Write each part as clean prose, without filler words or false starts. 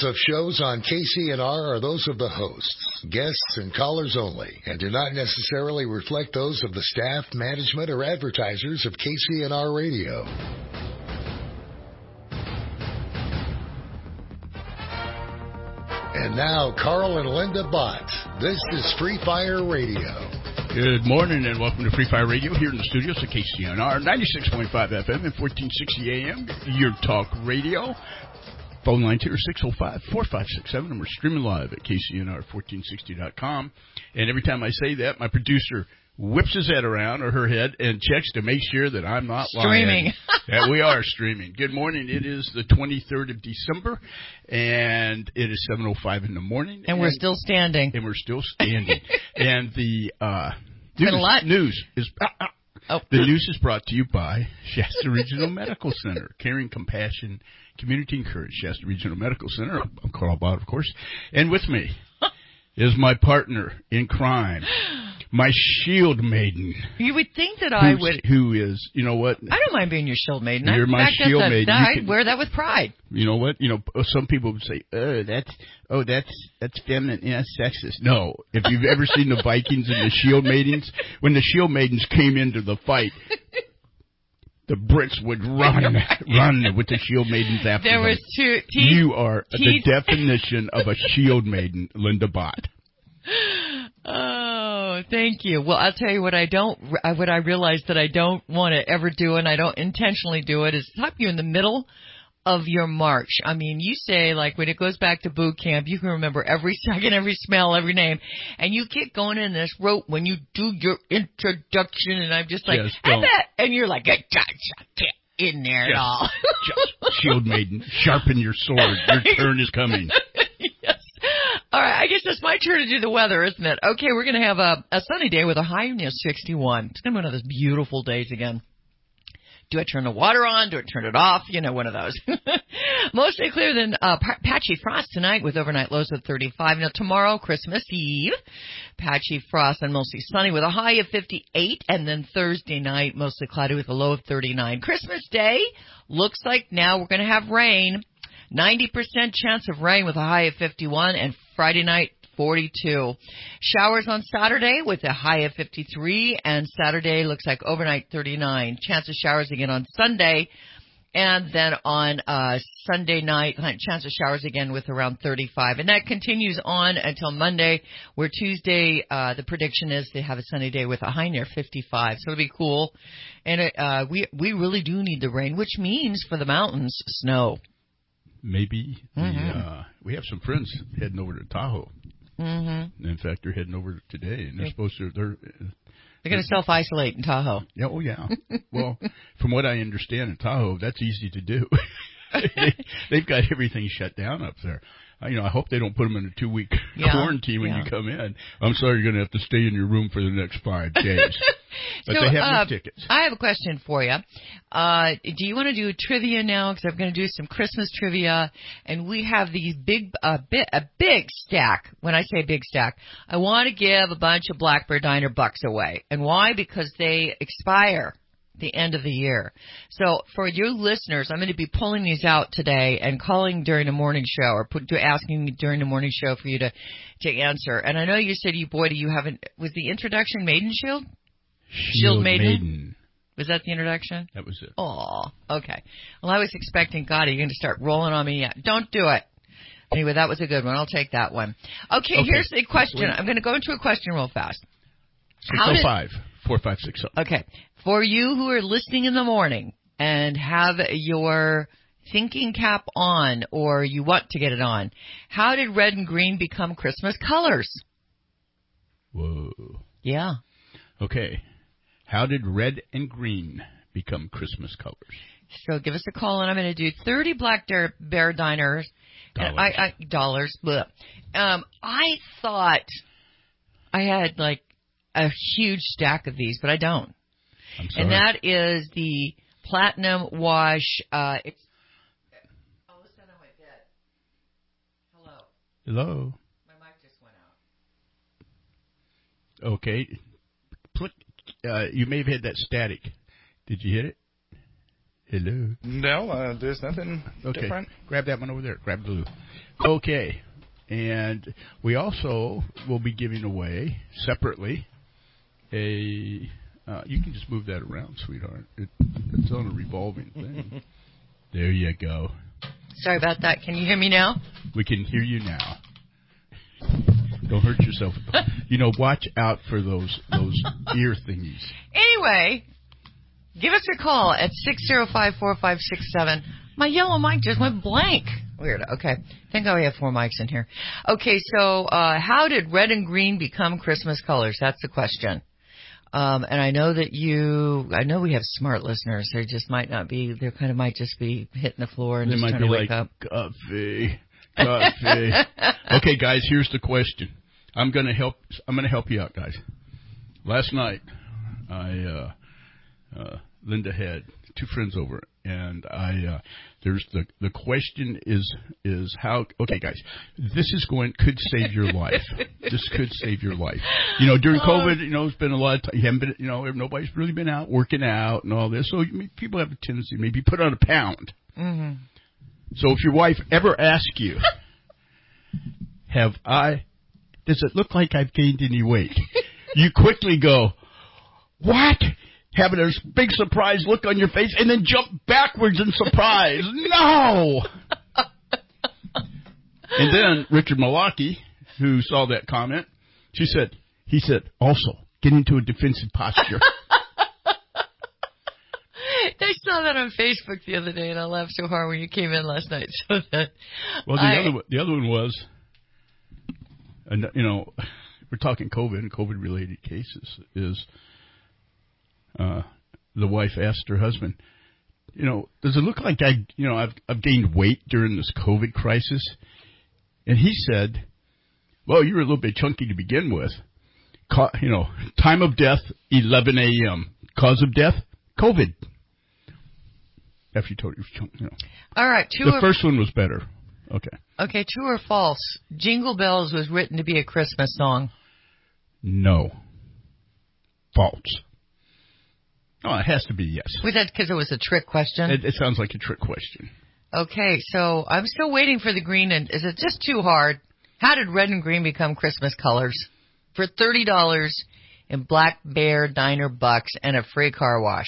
of shows on KCNR are those of the hosts, guests, and callers only, and do not necessarily reflect those of the staff, management, or advertisers of KCNR Radio. And now, Carl and Linda Bott. This is Free Fire Radio. Good morning and welcome to Free Fire Radio here in the studios at KCNR 96.5 FM and 1460 AM, your talk radio. Phone lines here are 605-4567, and we're streaming live at KCNR1460.com. And every time I say that, my producer whips his head around, or her head, and checks to make sure that I'm not streaming. Lying. Yeah, we are streaming. Good morning. It is the 23rd of December, and it is 7:05 in the morning. And we're still standing. And we're still standing. And the news is... The news is brought to you by Shasta Regional Medical Center, caring compassion, community and courage. Shasta Regional Medical Center. I'm Carl Bott, of course. And with me is my partner in crime, my shield maiden. You would think that I would. Who is, you know what? I don't mind being your shield maiden. You're my shield maiden. I'd wear that with pride. You know what? You know, some people would say, that's feminine, that's sexist. No. If you've ever seen the Vikings and the shield maidens, when the shield maidens came into the fight, the Brits would run with the shield maidens after them. There was two. You are the definition of a shield maiden, Linda Bott. Oh, thank you. Well, I'll tell you what I realized that I don't want to ever do, and I don't intentionally do it, is stop you in the middle of your march. I mean, you say, like, when it goes back to boot camp, you can remember every second, every smell, every name, and you get going in this rote when you do your introduction, and I'm just like, and you're like, get in there at all. Just, shield maiden, sharpen your sword. Your turn is coming. Yes. All right, I guess it's my turn to do the weather, isn't it? Okay, we're going to have a sunny day with a high of 61. It's going to be one of those beautiful days again. Do I turn the water on? Do I turn it off? You know, one of those. Mostly clear, then patchy frost tonight with overnight lows of 35. Now tomorrow, Christmas Eve, patchy frost and mostly sunny with a high of 58. And then Thursday night, mostly cloudy with a low of 39. Christmas Day looks like now we're going to have rain. 90% chance of rain with a high of 51. And Friday night, 42. Showers on Saturday with a high of 53, and Saturday looks like overnight 39. Chance of showers again on Sunday, and then on Sunday night, chance of showers again with around 35. And that continues on until Monday, where Tuesday, the prediction is they have a sunny day with a high near 55. So it'll be cool. And we really do need the rain, which means for the mountains, snow. Maybe. We have some friends heading over to Tahoe. Mm-hmm. In fact, they're heading over today, and they're supposed to. They're going to self-isolate in Tahoe. Yeah, oh yeah. Well, from what I understand in Tahoe, that's easy to do. They've got everything shut down up there. I hope they don't put them in a 2-week quarantine when you come in. I'm sorry, you're going to have to stay in your room for the next 5 days. But they have no tickets. I have a question for you. Do you want to do trivia now? Because I'm going to do some Christmas trivia, and we have these a big stack. When I say big stack, I want to give a bunch of Blackbird Diner bucks away. And why? Because they expire the end of the year. So for you listeners, I'm going to be pulling these out today and calling during the morning show, or asking during the morning show for you to answer. And I know you said you haven't. Was the introduction Maiden Shield? Shield Maiden. Was that the introduction? That was it. Oh, okay. Well, I was expecting, God, are you going to start rolling on me yet? Don't do it. Anyway, that was a good one. I'll take that one. Okay. Here's the question. I'm going to go into a question real fast. 605-4560. Okay. For you who are listening in the morning and have your thinking cap on, or you want to get it on, how did red and green become Christmas colors? Whoa. Yeah. Okay. How did red and green become Christmas colors? So give us a call, and I'm going to do 30 Black Bear Diners. Dollars. I thought I had like a huge stack of these, but I don't. I'm sorry. And that is the Platinum Wash. Oh, listen on my bed. Hello. Hello. My mic just went out. Okay. You may have had that static. Did you hit it? Hello. No, there's nothing different. Grab that one over there. Grab blue. Okay. And we also will be giving away separately a... you can just move that around, sweetheart. It's on a revolving thing. There you go. Sorry about that. Can you hear me now? We can hear you now. Don't hurt yourself. Watch out for those ear thingies. Anyway, give us a call at 605-4567. My yellow mic just went blank. Weird. Okay. Thank God we have 4 mics in here. Okay, so how did red and green become Christmas colors? That's the question. And I know that we have smart listeners. They just might not be, they kind of might just be hitting the floor and they just trying to wake up. Coffee. Okay, guys, here's the question. I'm going to help you out, guys. Last night, Linda had 2 friends over, and there's the question is how. Okay, guys, this could save your life. This could save your life. During COVID, it's been a lot of time. You haven't been, nobody's really been out working out and all this. So people have a tendency to maybe put on a pound. Mm-hmm. So if your wife ever asks you, does it look like I've gained any weight? You quickly go, what? Having a big surprised look on your face and then jump backwards in surprise. No! And then Richard Malaki, who saw that comment, he said, also, get into a defensive posture. I saw that on Facebook the other day, and I laughed so hard when you came in last night. So that the other one was, we're talking COVID and COVID-related cases, is the wife asked her husband, does it look like I've gained weight during this COVID crisis? And he said, well, you were a little bit chunky to begin with. Time of death, 11 a.m. Cause of death, COVID. After you told you, All right. The first one was better. Okay. Okay, true or false? Jingle Bells was written to be a Christmas song. No. False. Oh, it has to be yes. Was that because it was a trick question? It sounds like a trick question. Okay, so I'm still waiting for the green. And is it just too hard? How did red and green become Christmas colors? For $30 in Black Bear Diner bucks and a free car wash.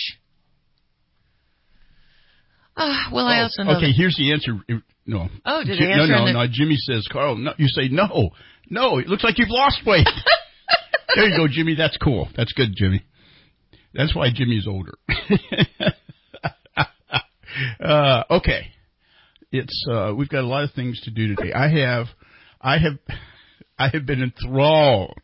I also know. Okay, here's the answer. No. Oh, did they answer? No. Jimmy says, Carl, no. You say no. No, it looks like you've lost weight. There you go, Jimmy. That's cool. That's good, Jimmy. That's why Jimmy's older. Okay. We've got a lot of things to do today. I have been enthralled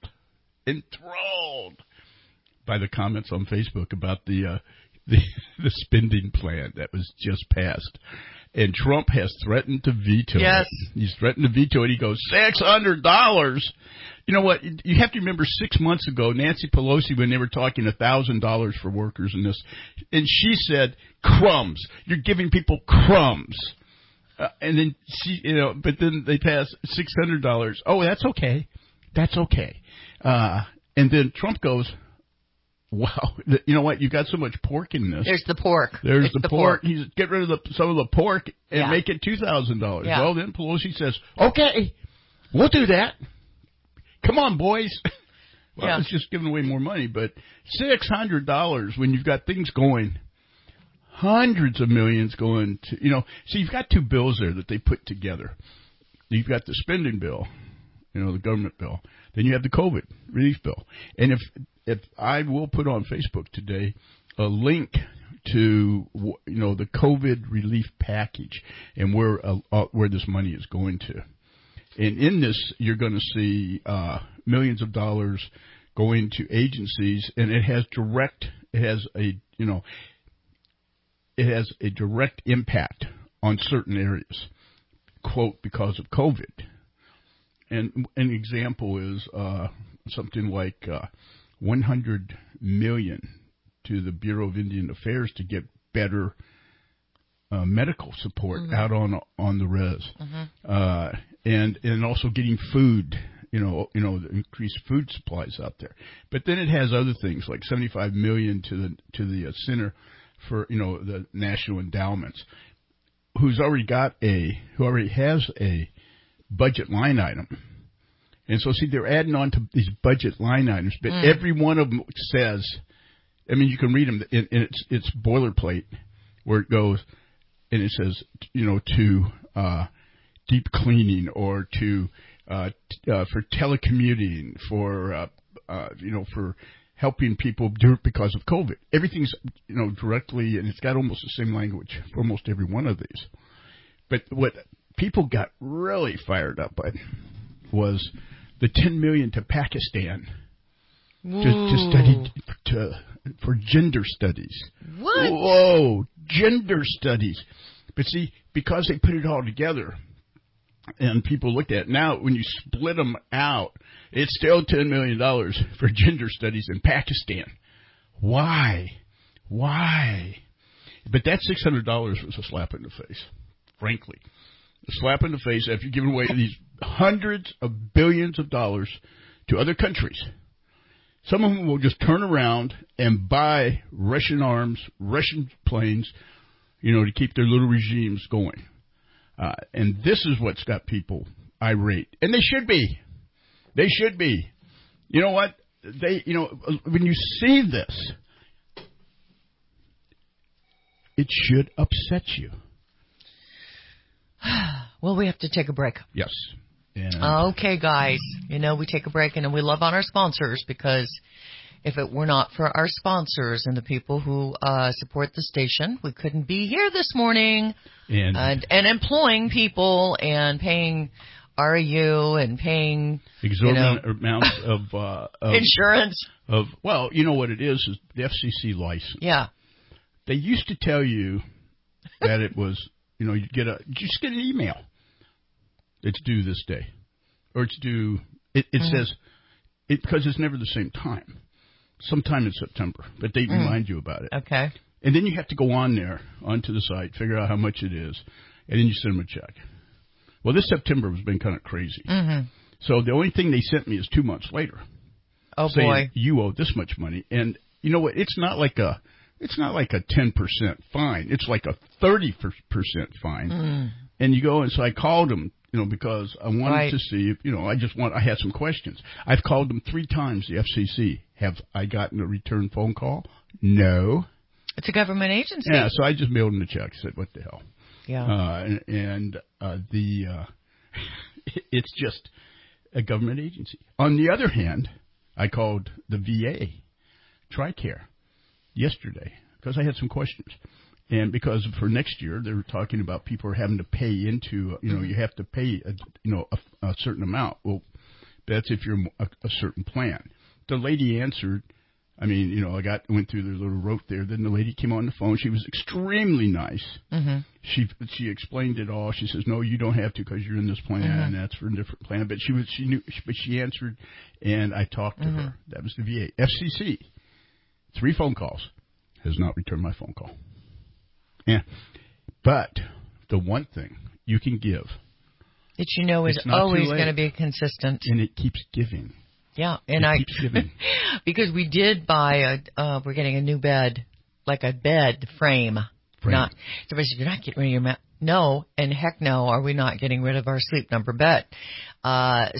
by the comments on Facebook about the spending plan that was just passed. And Trump has threatened to veto it. He's threatened to veto it. He goes, $600. You know what? You have to remember 6 months ago, Nancy Pelosi, when they were talking $1,000 for workers in this, and she said, crumbs. You're giving people crumbs. And then but then they passed $600. Oh, that's okay. That's okay. And then Trump goes, wow, you know what? You got so much pork in this. There's the pork. There's the pork. He's get rid of some of the pork and make it $2,000. Yeah. Well, then Pelosi says, okay, we'll do that. Come on, boys. Well, it's just giving away more money, but $600 when you've got things going, hundreds of millions going to, so you've got 2 bills there that they put together. You've got the spending bill, the government bill. Then you have the COVID relief bill. And if I will put on Facebook today a link to, the COVID relief package and where this money is going to. And in this, you're going to see millions of dollars going to agencies, and it has a direct impact on certain areas, quote, because of COVID. And an example is something like $100 million to the Bureau of Indian Affairs to get better medical support out on the res, and also getting food, the increased food supplies out there. But then it has other things like $75 million to the Center for the national endowments, who already has a budget line item. And so, see, they're adding on to these budget line items, but every one of them says, I mean, you can read them, and it's boilerplate where it goes, and it says, to deep cleaning or to for telecommuting, for for helping people do it because of COVID. Everything's directly, and it's got almost the same language for almost every one of these. But what people got really fired up by was the $10 million to Pakistan to study for gender studies. What? Whoa, gender studies. But see, because they put it all together, and people looked at it, now when you split them out, it's still $10 million for gender studies in Pakistan. Why? But that $600 was a slap in the face, frankly. A slap in the face after giving away these hundreds of billions of dollars to other countries. Some of them will just turn around and buy Russian arms, Russian planes, to keep their little regimes going. And this is what's got people irate. And they should be. They should be. You know what? When you see this, it should upset you. Well, we have to take a break. Yes. Okay, guys. We take a break, and we love on our sponsors, because if it were not for our sponsors and the people who support the station, we couldn't be here this morning. And employing people and paying REU and paying exorbitant amounts of insurance. You know what it is the FCC license. Yeah. They used to tell you that it was, you just get an email. It's due this day, or it's due. It says because it's never the same time. Sometime in September, but they remind you about it. Okay. And then you have to go onto the site, figure out how much it is, and then you send them a check. Well, this September has been kind of crazy. Mm-hmm. So the only thing they sent me is 2 months later. Oh, saying, boy. You owe this much money. And you know what? It's not like a 10% fine. It's like a 30% fine. Mm. And you go, and so I called them, because I wanted to see if, I had some questions. I've called them 3 times, the FCC. Have I gotten a return phone call? No. It's a government agency. Yeah, so I just mailed them the check. Said, what the hell? Yeah. It's just a government agency. On the other hand, I called the VA, TRICARE, yesterday because I had some questions. And because for next year, they were talking about people are having to pay into, you have to pay, a certain amount. Well, that's if you're a certain plan. The lady answered. I mean, I went through the little rote there. Then the lady came on the phone. She was extremely nice. Mm-hmm. She explained it all. She says, "No, you don't have to because you're in this plan, and that's for a different plan." But she answered, and I talked to her. That was the VA, FCC. 3 phone calls, has not returned my phone call. Yeah, but the one thing you can give that is always going to be consistent, and it keeps giving. Yeah, and because we did buy we're getting a new bed, like a bed frame. Not somebody said, "You're not getting rid of your no," and heck no, are we not getting rid of our Sleep Number bed? So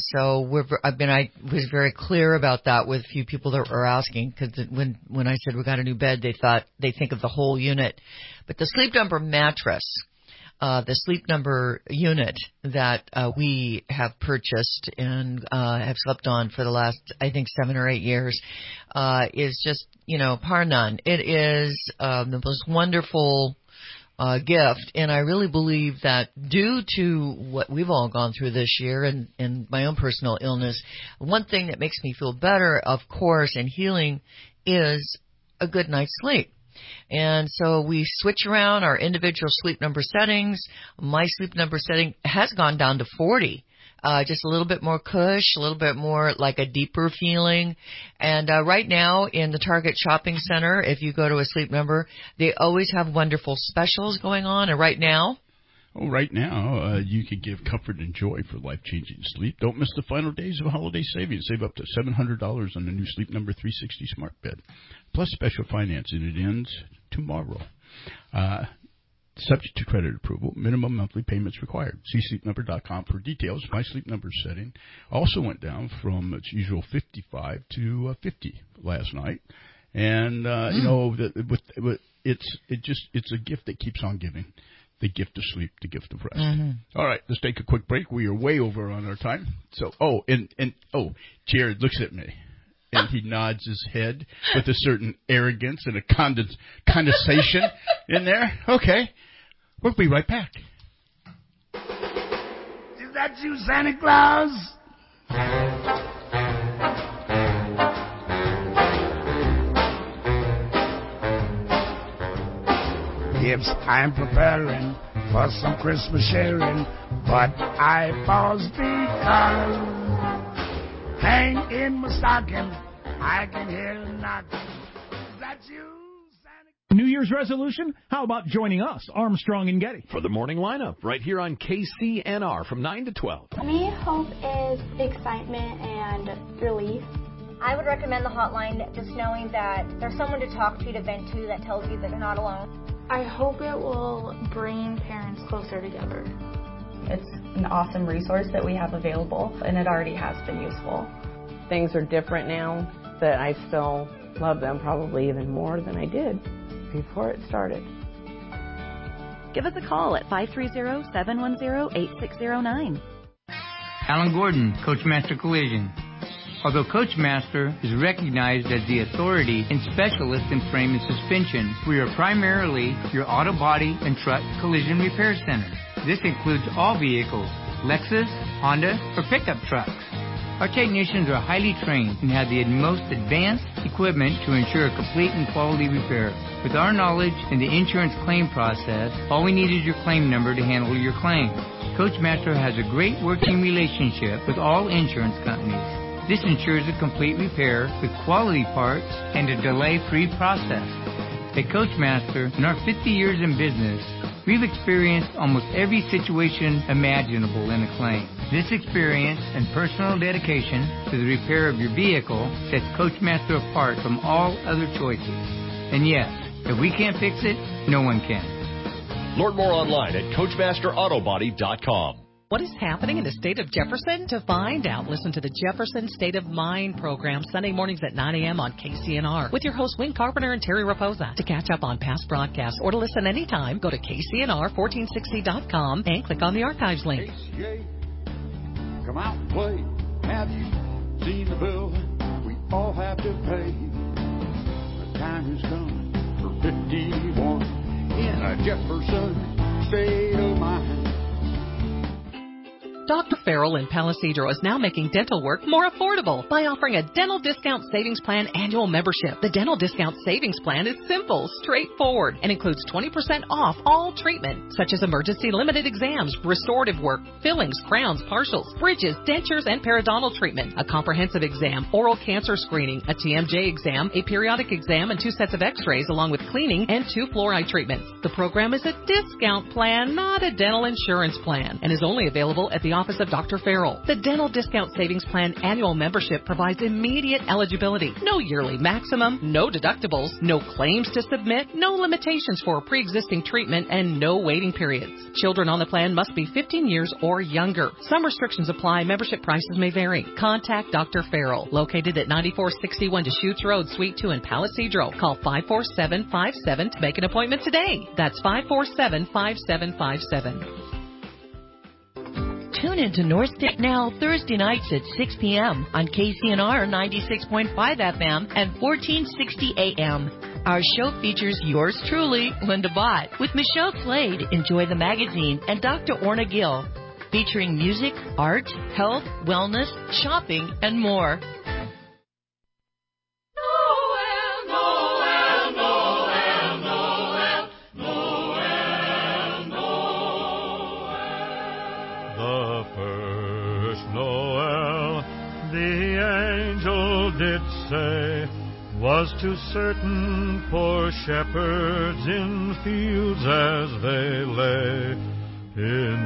I was very clear about that with a few people that were asking, because when I said we got a new bed, they think of the whole unit, but the Sleep Number mattress. The Sleep Number unit that we have purchased and have slept on for the last, I think, 7 or 8 years is just, par none. It is the most wonderful gift, and I really believe that due to what we've all gone through this year and my own personal illness, one thing that makes me feel better, of course, and healing is a good night's sleep. And so we switch around our individual Sleep Number settings. My Sleep Number setting has gone down to 40. Just a little bit more cush, a little bit more like a deeper feeling. And right now in the Target Shopping Center, if you go to a Sleep Number, they always have wonderful specials going on. And right now, you can give comfort and joy for life-changing sleep. Don't miss the final days of holiday savings. Save up to $700 on the new Sleep Number 360 Smart Bed, plus special financing. It ends tomorrow. Subject to credit approval, minimum monthly payments required. See sleepnumber.com for details. My Sleep Number setting also went down from its usual 55 to 50 last night. And, it's a gift that keeps on giving. The gift of sleep, the gift of rest. Mm-hmm. All right, let's take a quick break. We are way over on our time. So, Jared looks at me. And he nods his head with a certain arrogance and a condensation in there. Okay. We'll be right back. Is that you, Santa Claus? Yes, I'm preparing for some Christmas sharing, but I pause because hang in my stocking, I can hear a knocking. Is that you, Santa? New Year's resolution? How about joining us, Armstrong and Getty? For the morning lineup, right here on KCNR from 9 to 12. For me, hope is excitement and relief. I would recommend the hotline, just knowing that there's someone to talk to vent to, that tells you that you're not alone. I hope it will bring parents closer together. It's an awesome resource that we have available, and it already has been useful. Things are different now, but I still love them probably even more than I did before it started. Give us a call at 530-710-8609. Alan Gordon, Coachmaster Collision. Although Coachmaster is recognized as the authority and specialist in frame and suspension, we are primarily your auto body and truck collision repair center. This includes all vehicles, Lexus, Honda, or pickup trucks. Our technicians are highly trained and have the most advanced equipment to ensure a complete and quality repair. With our knowledge in the insurance claim process, all we need is your claim number to handle your claim. Coachmaster has a great working relationship with all insurance companies. This ensures a complete repair with quality parts and a delay-free process. At Coachmaster, in our 50 years in business, we've experienced almost every situation imaginable in a claim. This experience and personal dedication to the repair of your vehicle sets Coachmaster apart from all other choices. And yes, if we can't fix it, no one can. Learn more online at CoachmasterAutobody.com. What is happening in the state of Jefferson? To find out, listen to the Jefferson State of Mind program Sunday mornings at 9 a.m. on KCNR with your hosts Wayne Carpenter and Terry Raposa. To catch up on past broadcasts or to listen anytime, go to KCNR1460.com and click on the archives link. KCA, come out and play. Have you seen the bill we all have to pay? The time has come for 51 in a Jefferson State of Mind. Dr. Farrell in Palisadro is now making dental work more affordable by offering a Dental Discount Savings Plan annual membership. The Dental Discount Savings Plan is simple, straightforward, and includes 20% off all treatment, such as emergency limited exams, restorative work, fillings, crowns, partials, bridges, dentures, and periodontal treatment, a comprehensive exam, oral cancer screening, a TMJ exam, a periodic exam, and 2 sets of x-rays, along with cleaning and 2 fluoride treatments. The program is a discount plan, not a dental insurance plan, and is only available at the office of Dr. Farrell. The Dental Discount Savings Plan annual membership provides immediate eligibility, no yearly maximum, no deductibles, no claims to submit, no limitations for pre-existing treatment, and no waiting periods. Children on the plan must be 15 years or younger. Some restrictions apply. Membership prices may vary. Contact Dr. Farrell, located at 9461 Deschutes Road, Suite 2 in Palisadro. Call 54757 to make an appointment today. That's 547-5757. Tune in to North Stick Now Thursday nights at 6 p.m. on KCNR 96.5 FM and 1460 AM. Our show features yours truly, Linda Bott, with Michelle Slade, Enjoy the Magazine, and Dr. Orna Gill, featuring music, art, health, wellness, shopping, and more. Did say was to certain poor shepherds in fields as they lay, in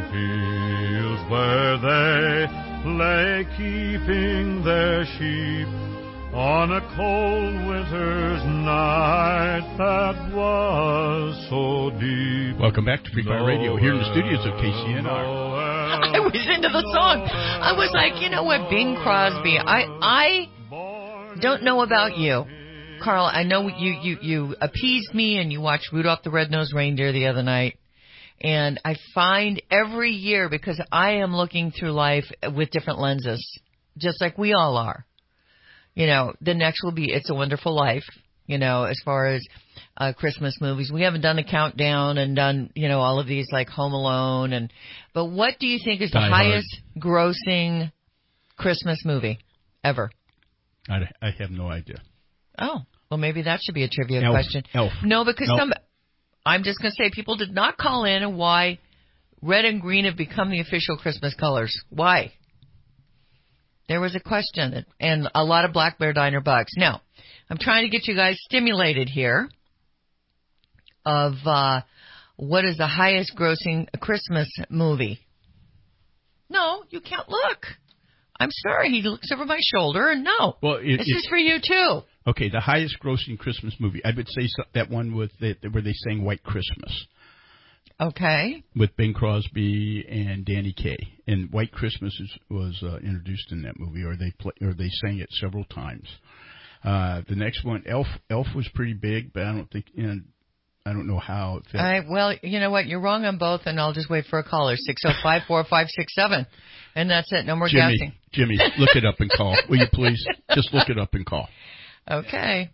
fields where they lay keeping their sheep, on a cold winter's night that was so deep. Welcome back to Free Fire Radio here in the studios of KCNR. I was into the song. I was like, you know what, Bing Crosby. I don't know about you, Carl. I know you appeased me and you watched Rudolph the Red-Nosed Reindeer the other night. And I find every year, because I am looking through life with different lenses, just like we all are. You know, the next will be It's a Wonderful Life, you know, as far as Christmas movies. We haven't done a countdown and done, you know, all of these like Home Alone. But what do you think is the highest grossing Christmas movie ever? I have no idea. Oh, well, maybe that should be a trivia question. Elf. No, because I'm just going to say people did not call in and why red and green have become the official Christmas colors. Why? There was a question and a lot of Black Bear Diner bucks. Now, I'm trying to get you guys stimulated here of what is the highest grossing Christmas movie. No, you can't look. I'm sorry. He looks over my shoulder and no. Well, this is for you too. Okay, the highest grossing Christmas movie. I would say that one where they sang White Christmas. Okay. With Bing Crosby and Danny Kaye. And White Christmas was introduced in that movie, or they sang it several times. The next one, Elf was pretty big, but I don't know how it fit. Well, you know what? You're wrong on both, and I'll just wait for a caller. 605-4567. And that's it. No more guessing. Jimmy, look it up and call. Will you please? Just look it up and call. Okay.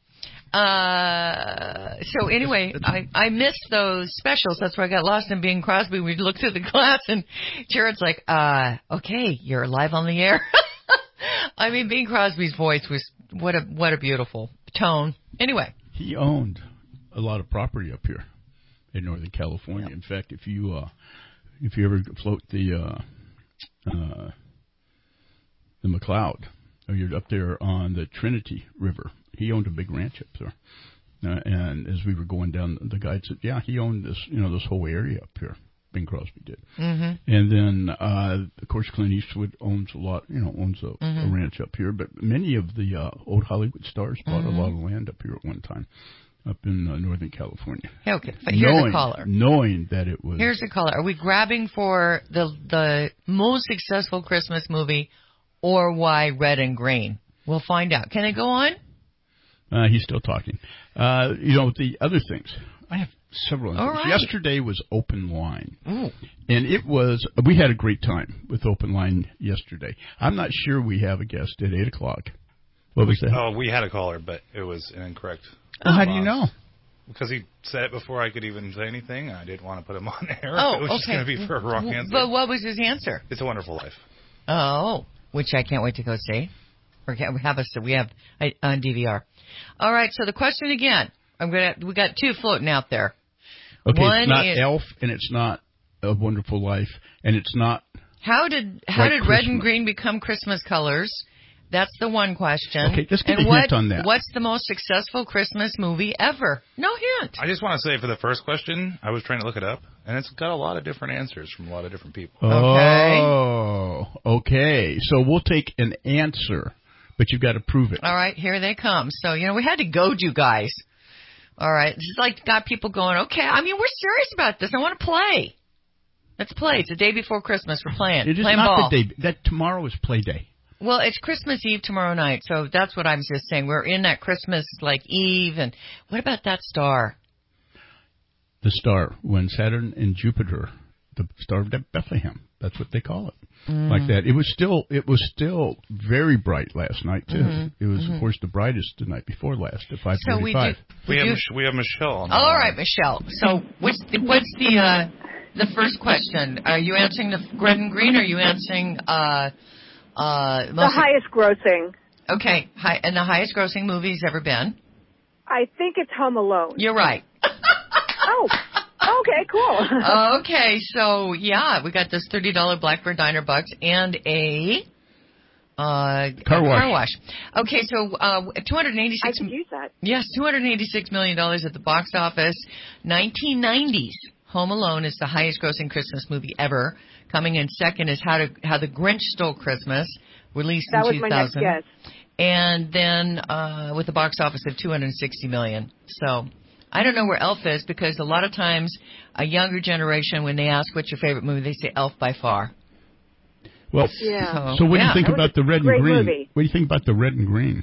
So anyway, I missed those specials. That's where I got lost in Bing Crosby. We looked through the glass, and Jared's like, okay, you're live on the air. I mean, Bing Crosby's voice was, what a beautiful tone. Anyway. He owned a lot of property up here in Northern California. Yep. In fact, if you ever float the McCloud, or you're up there on the Trinity River, he owned a big ranch up there. And as we were going down, the guide said, yeah, he owned this, this whole area up here. Bing Crosby did. Mm-hmm. And then, of course, Clint Eastwood owns a lot, owns a ranch up here. But many of the old Hollywood stars bought a lot of land up here at one time, up in Northern California. Okay, but here's a caller. Knowing that it was... Here's a caller. Are we grabbing for the most successful Christmas movie or why red and green? We'll find out. Can I go on? He's still talking. The other things. I have several things. Right. Yesterday was Open Line. Ooh. And we had a great time with Open Line yesterday. I'm not sure we have a guest at 8 o'clock. What was that? Oh, we had a caller, but it was an incorrect. Well, how do you know? Because he said it before I could even say anything. I didn't want to put him on air. Oh, it was just going to be for a wrong answer. But what was his answer? It's a Wonderful Life. Oh, which I can't wait to go see. We have on DVR. All right, so the question again. We got two floating out there. Okay, one it's not Elf, and it's not A Wonderful Life, and it's not. How did red and green become Christmas colors? That's the one question. Okay, let's get a hint on that. What's the most successful Christmas movie ever? No hint. I just want to say for the first question, I was trying to look it up, and it's got a lot of different answers from a lot of different people. Oh, okay. So we'll take an answer, but you've got to prove it. All right, here they come. So, we had to goad you guys. All right, this is like got people going, okay, we're serious about this. I want to play. Let's play. It's the day before Christmas. We're playing. It is playing not ball. the day. That tomorrow is play day. Well, it's Christmas Eve tomorrow night, so that's what I'm just saying. We're in that Christmas, Eve, and what about that star? The star, when Saturn and Jupiter, the star of Bethlehem, that's what they call it, like that. It was still very bright last night, too. Mm-hmm. It was, of course, the brightest the night before last at 5:45. So we have Michelle on. All right, Michelle. So what's the first question? Are you answering the red and green, or are you answering... the highest grossing. Okay, and the highest grossing movie's ever been? I think it's Home Alone. You're right. Oh, okay, cool. Okay, so we got this $30 Black Bear Diner bucks and a car wash. Okay, so $286. I could use that. Yes, $286 million at the box office. 1990s. Home Alone is the highest grossing Christmas movie ever. Coming in second is How the Grinch Stole Christmas, released in 2000. That was my next guess. and then with a box office of $260 million. So I don't know where Elf is, because a lot of times a younger generation, when they ask what's your favorite movie, they say Elf by far. Well, so what do you think about the red and green? Movie. What do you think about the red and green?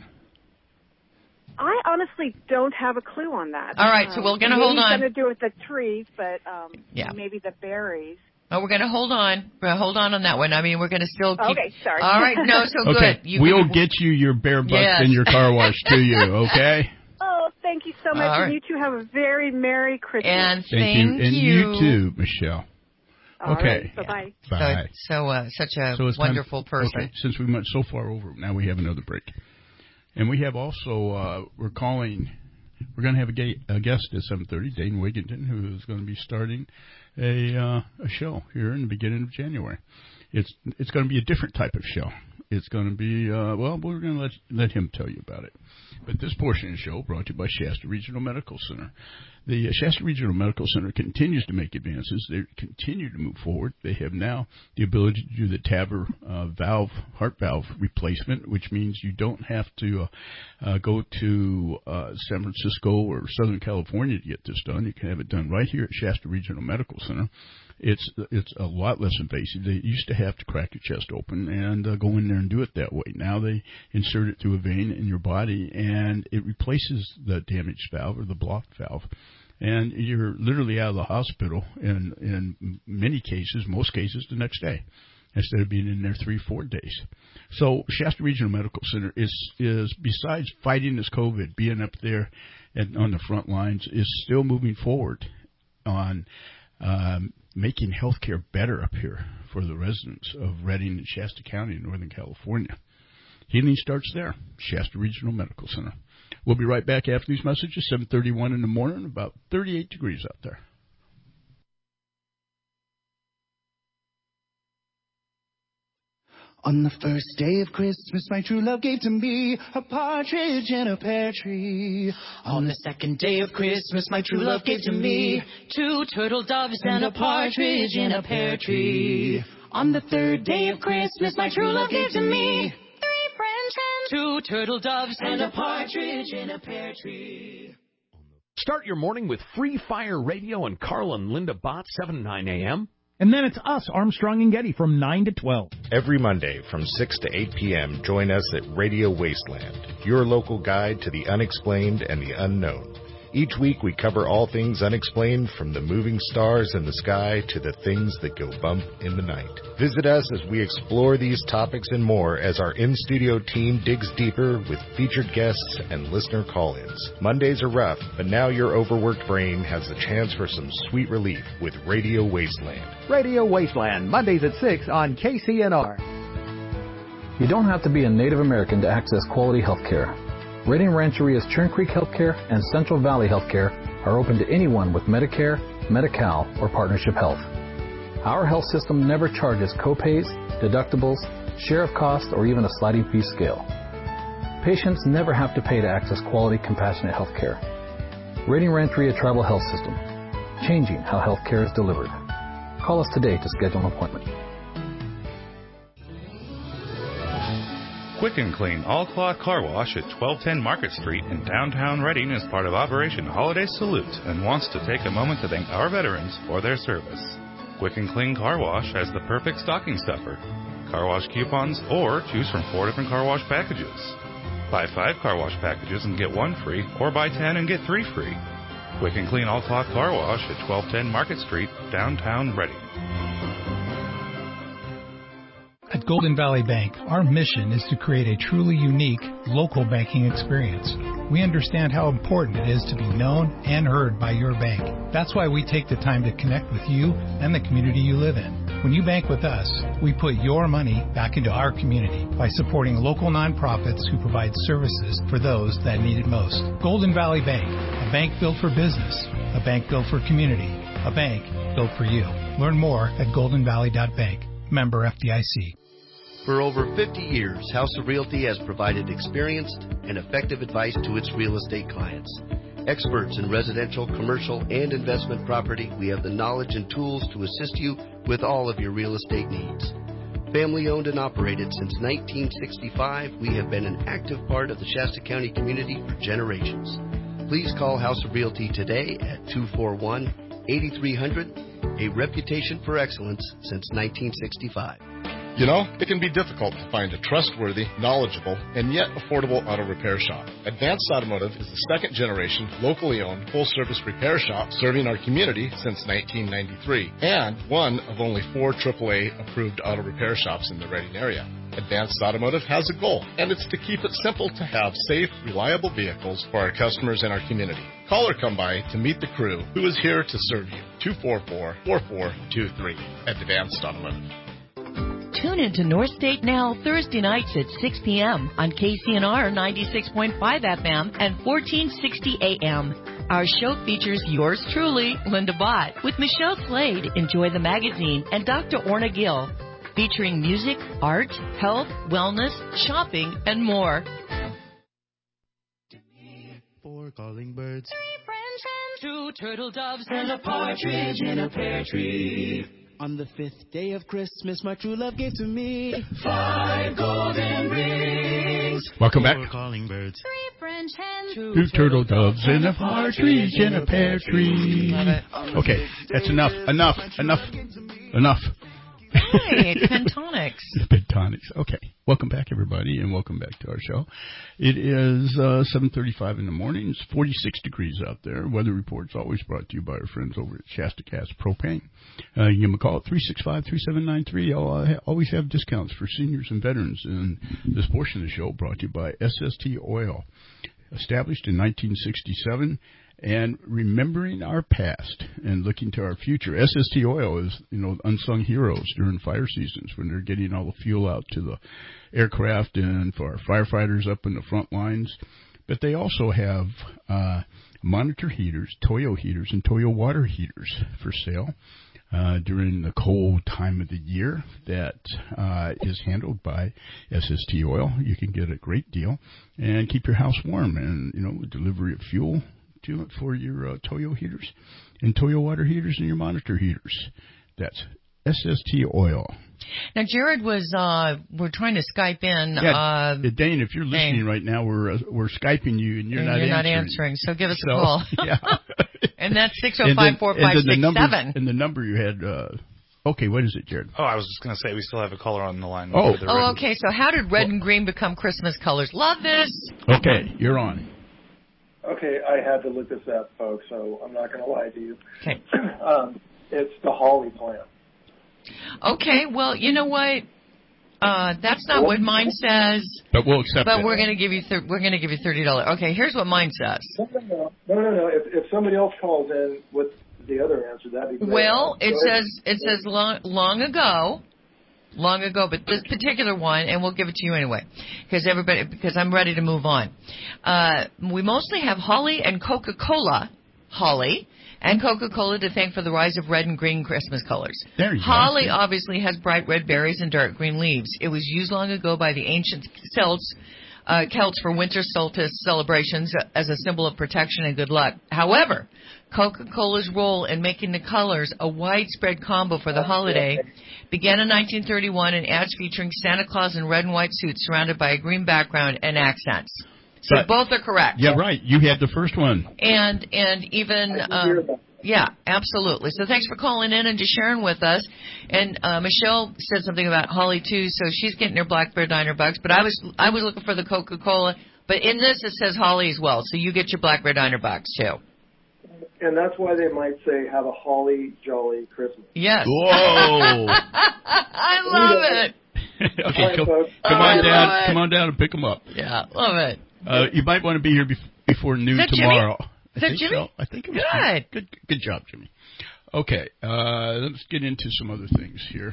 I honestly don't have a clue on that. All right, so we're going to hold on. Going to do with the trees, but yeah. maybe the berries. Oh, we're going to hold on. Hold on that one. I mean, we're going to still keep... Okay, sorry. All right, no, so okay. good. We'll get you your bear butts and your car wash to you, okay? Oh, thank you so much. All right. And you two have a very Merry Christmas. And thank you. And you too, Michelle. All okay. Right, bye-bye. Bye. So such a wonderful person. Okay, since we went so far over, now we have another break. And we have also, we're going to have a guest at 7:30, Dane Wigington, who is going to be starting a show here in the beginning of January. It's going to be a different type of show. It's going to be, we're going to let him tell you about it. But this portion of the show brought to you by Shasta Regional Medical Center. The Shasta Regional Medical Center continues to make advances. They continue to move forward. They have now the ability to do the TAVR heart valve replacement, which means you don't have to go to San Francisco or Southern California to get this done. You can have it done right here at Shasta Regional Medical Center. It's a lot less invasive. They used to have to crack your chest open and go in there and do it that way. Now they insert it through a vein in your body, and it replaces the damaged valve or the blocked valve. And you're literally out of the hospital in many cases, most cases, the next day, instead of being in there 3-4 days. So Shasta Regional Medical Center is besides fighting this COVID, being up there and on the front lines, is still moving forward on making healthcare better up here for the residents of Redding and Shasta County in Northern California. Healing starts there, Shasta Regional Medical Center. We'll be right back after these messages, 7:31 in the morning, about 38 degrees out there. On the first day of Christmas, my true love gave to me a partridge in a pear tree. On the second day of Christmas, my true love gave to me 2 turtle doves and a partridge in a pear tree. On the third day of Christmas, my true love gave to me 3 French hens, 2 turtle doves and a partridge in a pear tree. Start your morning with Free Fire Radio and Carl and Linda Bott, 7 to 9 a.m. And then it's us, Armstrong and Getty, from 9 to 12. Every Monday from 6 to 8 p.m., join us at Radio Wasteland, your local guide to the unexplained and the unknown. Each week we cover all things unexplained, from the moving stars in the sky to the things that go bump in the night. Visit us as we explore these topics and more as our in-studio team digs deeper with featured guests and listener call-ins. Mondays are rough, but now your overworked brain has the chance for some sweet relief with Radio Wasteland. Radio Wasteland, Mondays at 6 on KCNR. You don't have to be a Native American to access quality health care. Redding Rancheria's Churn Creek Healthcare and Central Valley Healthcare are open to anyone with Medicare, Medi-Cal, or Partnership Health. Our health system never charges copays, deductibles, share of cost, or even a sliding fee scale. Patients never have to pay to access quality, compassionate health care. Redding Rancheria Tribal Health System, changing how health care is delivered. Call us today to schedule an appointment. Quick and Clean All-Cloth Car Wash at 1210 Market Street in downtown Redding is part of Operation Holiday Salute and wants to take a moment to thank our veterans for their service. Quick and Clean Car Wash has the perfect stocking stuffer, car wash coupons, or choose from 4 different car wash packages. Buy 5 car wash packages and get 1 free, or buy 10 and get 3 free. Quick and Clean All-Cloth Car Wash at 1210 Market Street, downtown Redding. At Golden Valley Bank, our mission is to create a truly unique local banking experience. We understand how important it is to be known and heard by your bank. That's why we take the time to connect with you and the community you live in. When you bank with us, we put your money back into our community by supporting local nonprofits who provide services for those that need it most. Golden Valley Bank, a bank built for business, a bank built for community, a bank built for you. Learn more at goldenvalley.bank. Member FDIC. For over 50 years, House of Realty has provided experienced and effective advice to its real estate clients. Experts in residential, commercial, and investment property, we have the knowledge and tools to assist you with all of your real estate needs. Family owned and operated since 1965, we have been an active part of the Shasta County community for generations. Please call House of Realty today at 241-8300, a reputation for excellence since 1965. You know, it can be difficult to find a trustworthy, knowledgeable, and yet affordable auto repair shop. Advanced Automotive is the second generation, locally owned, full-service repair shop serving our community since 1993, and one of only 4 AAA approved auto repair shops in the Reading area. Advanced Automotive has a goal, and it's to keep it simple to have safe, reliable vehicles for our customers and our community. Call or come by to meet the crew who is here to serve you. 244-4423 at Advanced Automotive. Tune into North State Now Thursday nights at 6 p.m. on KCNR 96.5 FM and 1460 AM. Our show features yours truly, Linda Bott, with Michelle Slade, Enjoy the Magazine, and Dr. Orna Gill, featuring music, art, health, wellness, shopping, and more. 4 calling birds, 3 French hens, 2 turtle doves, and a partridge in a pear tree. On the 5th day of Christmas, my true love gave to me 5 golden rings. Welcome back. 4 calling birds, 3 French hens, 2 turtle doves, and a partridge in a pear tree. Okay, that's enough. Hey, Pentonics. Pentonics. Okay. Welcome back, everybody, and welcome back to our show. It is 7:35 in the morning. It's 46 degrees out there. Weather report's always brought to you by our friends over at Shasta Gas Propane. You can give them a call at 365-3793. I'll always have discounts for seniors and veterans. And this portion of the show brought to you by SST Oil. Established in 1967. And remembering our past and looking to our future. SST Oil is, unsung heroes during fire seasons when they're getting all the fuel out to the aircraft and for our firefighters up in the front lines. But they also have monitor heaters, Toyo heaters, and Toyo water heaters for sale during the cold time of the year. That is handled by SST Oil. You can get a great deal and keep your house warm and, delivery of fuel for your Toyo heaters and Toyo water heaters and your monitor heaters. That's SST Oil. Now, Jared was, we're trying to Skype in. Yeah, Dane, if you're listening right now, we're Skyping you and you're not answering. So give us a call. Yeah. And that's 605-4567. And the number you had, okay, what is it, Jared? Oh, I was just going to say we still have a caller on the line. Okay. So how did red and green become Christmas colors? Love this. Okay, you're on. Okay, I had to look this up, folks, so I'm not going to lie to you. Okay. It's the holly plant. Okay, well, you know what? That's not what mine says. But we'll accept it. But we're going to give you $30. Okay, here's what mine says. No. If somebody else calls in with the other answer, that'd be great. Well, it says long ago, but this particular one, and we'll give it to you anyway, because I'm ready to move on. We mostly have holly and Coca-Cola, to thank for the rise of red and green Christmas colors. There you Holly go. obviously has bright red berries and dark green leaves. It was used long ago by the ancient Celts for winter solstice celebrations as a symbol of protection and good luck. However, Coca-Cola's role in making the colors a widespread combo for the holiday began in 1931 in ads featuring Santa Claus in red and white suits surrounded by a green background and accents. So both are correct. Yeah, right. You had the first one. And even yeah, absolutely. So thanks for calling in and just sharing with us. And Michelle said something about holly too, so she's getting her Black Bear Diner bucks. But I was looking for the Coca-Cola. But in this it says holly as well, so you get your Black Bear Diner bucks too. And that's why they might say, have a holly jolly Christmas. Yes. Whoa. I love it. Okay, come on down and pick them up. Yeah, love it. You might want to be here before noon tomorrow. Is that Jimmy? So. I think it was good job, Jimmy. Okay, let's get into some other things here.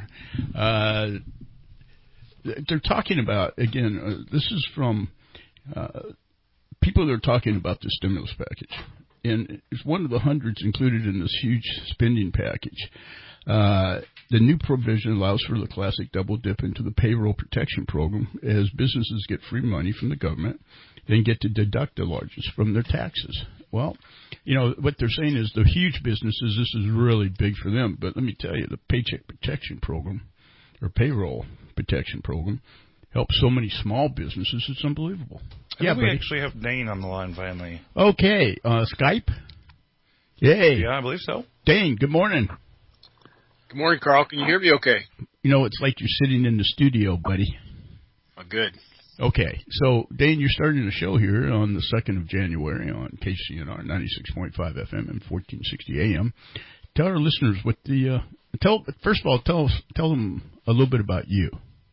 They're talking about, again, this is from people that are talking about the stimulus package. And it's one of the hundreds included in this huge spending package. The new provision allows for the classic double dip into the payroll protection program as businesses get free money from the government and get to deduct the largest from their taxes. Well, what they're saying is the huge businesses, this is really big for them. But let me tell you, the Paycheck Protection Program or payroll Protection Program helps so many small businesses. It's unbelievable. I think we actually have Dane on the line finally. Okay. Skype? Yay. Yeah, I believe so. Dane, good morning. Good morning, Carl. Can you hear me okay? You know, it's like you're sitting in the studio, buddy. Oh, good. Okay. So, Dane, you're starting a show here on the 2nd of January on KCNR 96.5 FM and 1460 AM. Tell our listeners what the first of all, tell them a little bit about you.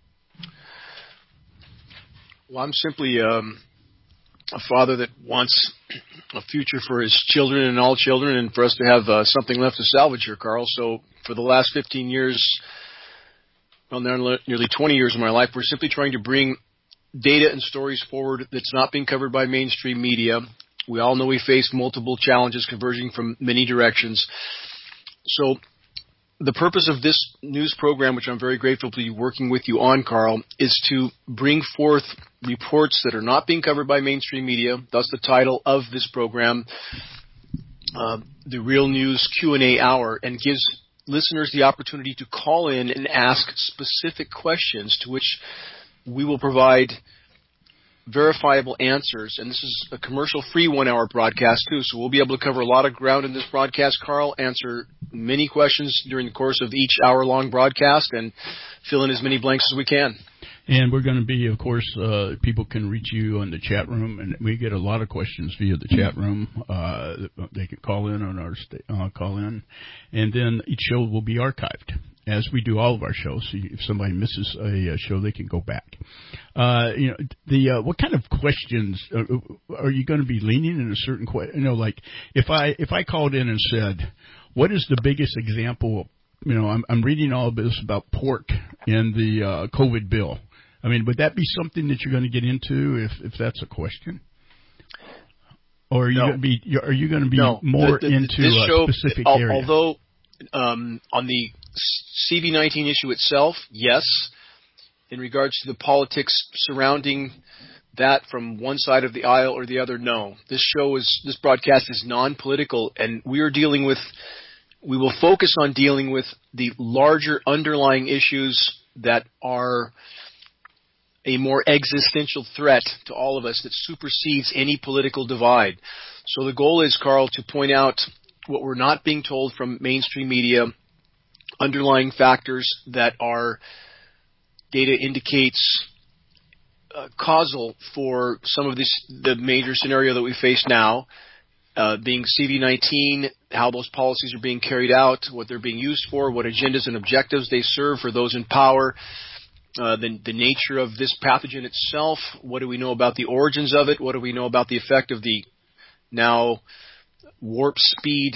Well, I'm simply a father that wants a future for his children and all children, and for us to have something left to salvage here, Carl. So for the last 15 years, well, nearly 20 years of my life, we're simply trying to bring data and stories forward that's not being covered by mainstream media. We all know we face multiple challenges converging from many directions. So the purpose of this news program, which I'm very grateful to be working with you on, Carl, is to bring forth reports that are not being covered by mainstream media. Thus the title of this program, the Real News Q&A Hour, and gives listeners the opportunity to call in and ask specific questions to which we will provide verifiable answers. And this is a commercial-free 1-hour broadcast, too, so we'll be able to cover a lot of ground in this broadcast, Carl, answer many questions during the course of each hour-long broadcast, and fill in as many blanks as we can. And we're going to be, of course, people can reach you on the chat room, and we get a lot of questions via the chat room. They can call in on our call in, and then each show will be archived, as we do all of our shows. So if somebody misses a show, they can go back. What kind of questions are you going to be leaning in a certain question? You know, like if I called in and said, "What is the biggest example?" You know, I'm reading all of this about pork in the COVID bill. I mean, would that be something that you're going to get into if that's a question? Or are you going to be more into this show, a specific area? Although on the CV-19 issue itself, yes. In regards to the politics surrounding that from one side of the aisle or the other, no. This broadcast is non-political, and we will focus on dealing with the larger underlying issues that are a more existential threat to all of us that supersedes any political divide. So the goal is, Carl, to point out what we're not being told from mainstream media, underlying factors that our data indicates causal for some of the major scenario that we face now, being CV-19, how those policies are being carried out, what they're being used for, what agendas and objectives they serve for those in power, the nature of this pathogen itself, what do we know about the origins of it, what do we know about the effect of the now warp speed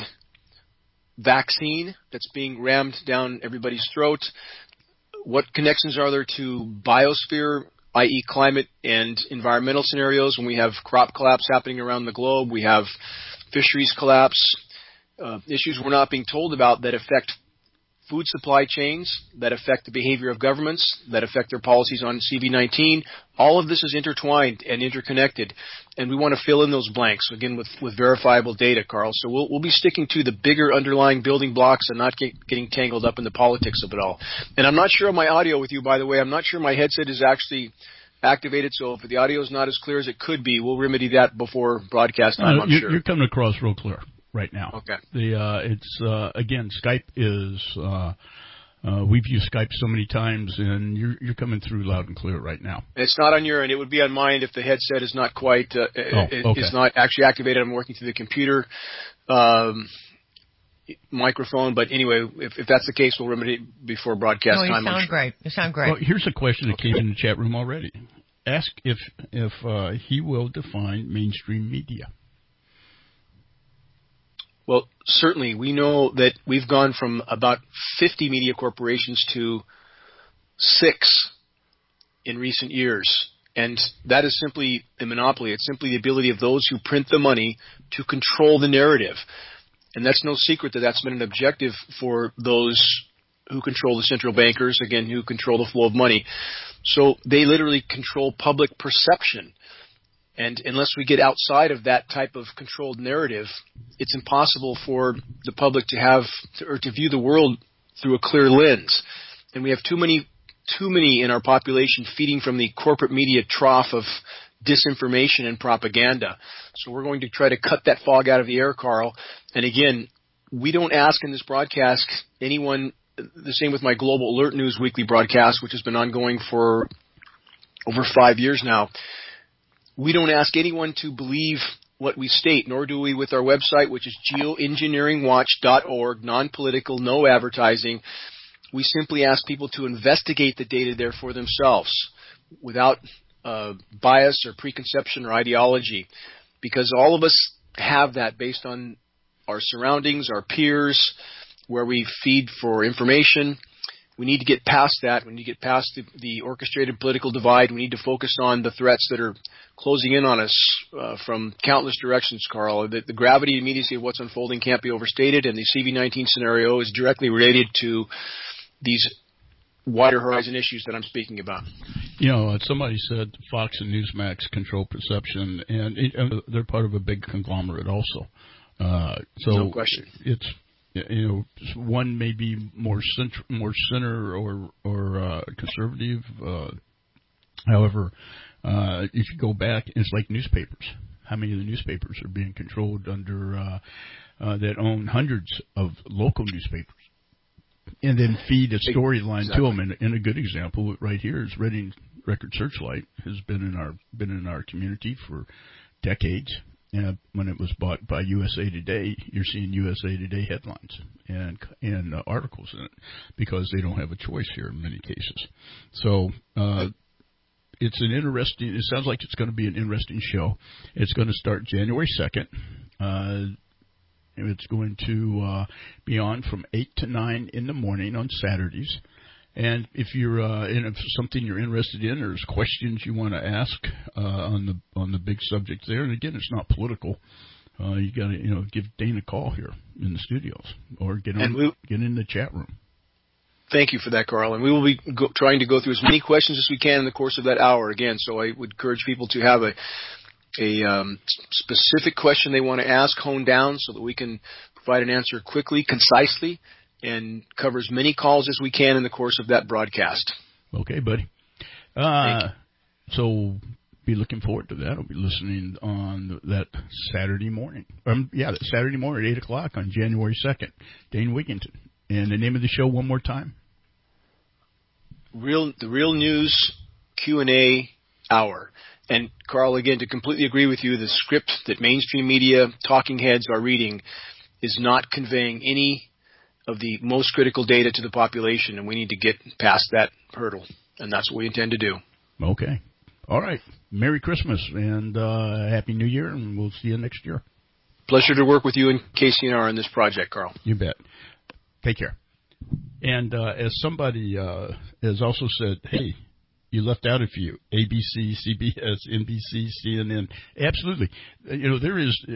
vaccine that's being rammed down everybody's throat, what connections are there to biosphere, i.e. climate and environmental scenarios when we have crop collapse happening around the globe, we have fisheries collapse, issues we're not being told about that affect food supply chains, that affect the behavior of governments, that affect their policies on CV-19. All of this is intertwined and interconnected, and we want to fill in those blanks, again, with verifiable data, Carl. So we'll be sticking to the bigger underlying building blocks and not getting tangled up in the politics of it all. And I'm not sure of my audio with you, by the way. I'm not sure my headset is actually activated, so if the audio is not as clear as it could be, we'll remedy that before broadcast time, I'm sure. You're coming across real clear right now. Okay. It's again, Skype is we've used Skype so many times, and you're coming through loud and clear right now. It's not on your end. It would be on mine if the headset is not quite it's not actually activated. I'm working through the computer microphone, but anyway, if that's the case, we'll remedy it before broadcast time. No, you sound great. Well, here's a question that came in the chat room already. Ask if he will define mainstream media. Well, certainly. We know that we've gone from about 50 media corporations to 6 in recent years. And that is simply a monopoly. It's simply the ability of those who print the money to control the narrative. And that's no secret that that's been an objective for those who control the central bankers, again, who control the flow of money. So they literally control public perception. And unless we get outside of that type of controlled narrative, it's impossible for the public to view the world through a clear lens. And we have too many too many in our population feeding from the corporate media trough of disinformation and propaganda. So we're going to try to cut that fog out of the air, Carl. And again, we don't ask in this broadcast anyone, the same with my Global Alert News weekly broadcast, which has been ongoing for over 5 years now. We don't ask anyone to believe what we state, nor do we with our website, which is geoengineeringwatch.org, non-political, no advertising. We simply ask people to investigate the data there for themselves without bias or preconception or ideology, because all of us have that based on our surroundings, our peers, where we feed for information. We need to get past that. We need to get past the orchestrated political divide. We need to focus on the threats that are closing in on us from countless directions, Carl. The gravity and immediacy of what's unfolding can't be overstated, and the CV-19 scenario is directly related to these wider horizon issues that I'm speaking about. You know, somebody said Fox and Newsmax control perception, and they're part of a big conglomerate also. So no question. It's, you know, one may be more center or conservative. However, if you go back, it's like newspapers. How many of the newspapers are being controlled under that own hundreds of local newspapers, and then feed a storyline to them? And a good example right here is Reading Record Searchlight has been in our community for decades. And when it was bought by USA Today, you're seeing USA Today headlines and articles in it because they don't have a choice here in many cases. So it's an interesting. It sounds like it's going to be an interesting show. It's going to start January 2nd. It's going to be on from 8 to 9 in the morning on Saturdays. And if you're if something you're interested in, or there's questions you want to ask on the big subject there, and again, it's not political. You got to give Dane a call here in the studios, or get in the chat room. Thank you for that, Carl. And we will be trying to go through as many questions as we can in the course of that hour. Again, so I would encourage people to have a specific question they want to ask honed down so that we can provide an answer quickly, concisely, and cover as many calls as we can in the course of that broadcast. Okay, buddy. So be looking forward to that. I'll be listening on that Saturday morning. That Saturday morning at 8 o'clock on January 2nd. Dane Wigington. And the name of the show one more time? The Real News Q&A Hour. And, Carl, again, to completely agree with you, the script that mainstream media, talking heads are reading is not conveying any of the most critical data to the population, and we need to get past that hurdle, and that's what we intend to do. Okay. All right. Merry Christmas and Happy New Year, and we'll see you next year. Pleasure to work with you and KCNR on this project, Carl. You bet. Take care. And as somebody has also said, hey, you left out a few: ABC, CBS, NBC, CNN. Absolutely. There is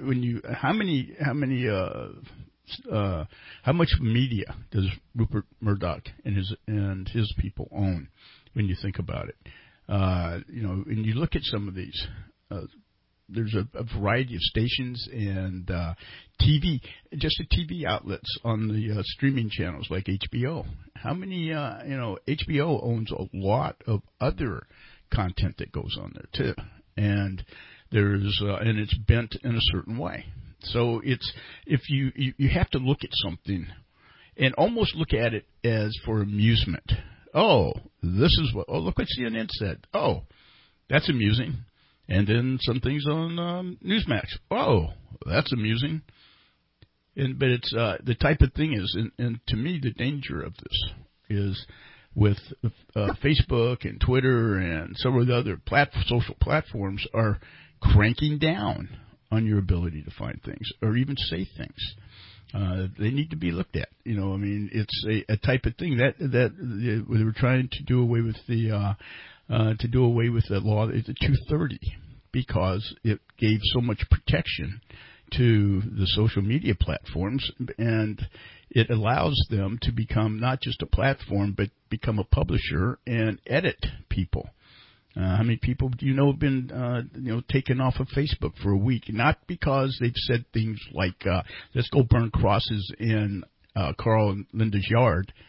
how much media does Rupert Murdoch and his people own? When you think about it, and you look at some of these, there's a variety of stations and TV outlets on the streaming channels like HBO. How many? HBO owns a lot of other content that goes on there too, and it's bent in a certain way. So it's if you have to look at something and almost look at it as for amusement. Oh, look what CNN said. Oh, that's amusing. And then some things on Newsmax. Oh, that's amusing. But it's the type of thing is, and to me, the danger of this is with Facebook and Twitter and some of the other social platforms are cranking down on your ability to find things or even say things. They need to be looked at. It's a type of thing that they were trying to do away with the law, the 230, because it gave so much protection to the social media platforms, and it allows them to become not just a platform, but become a publisher and edit people. How many people do you know have been taken off of Facebook for a week? Not because they've said things like, let's go burn crosses in Carl and Linda's yard,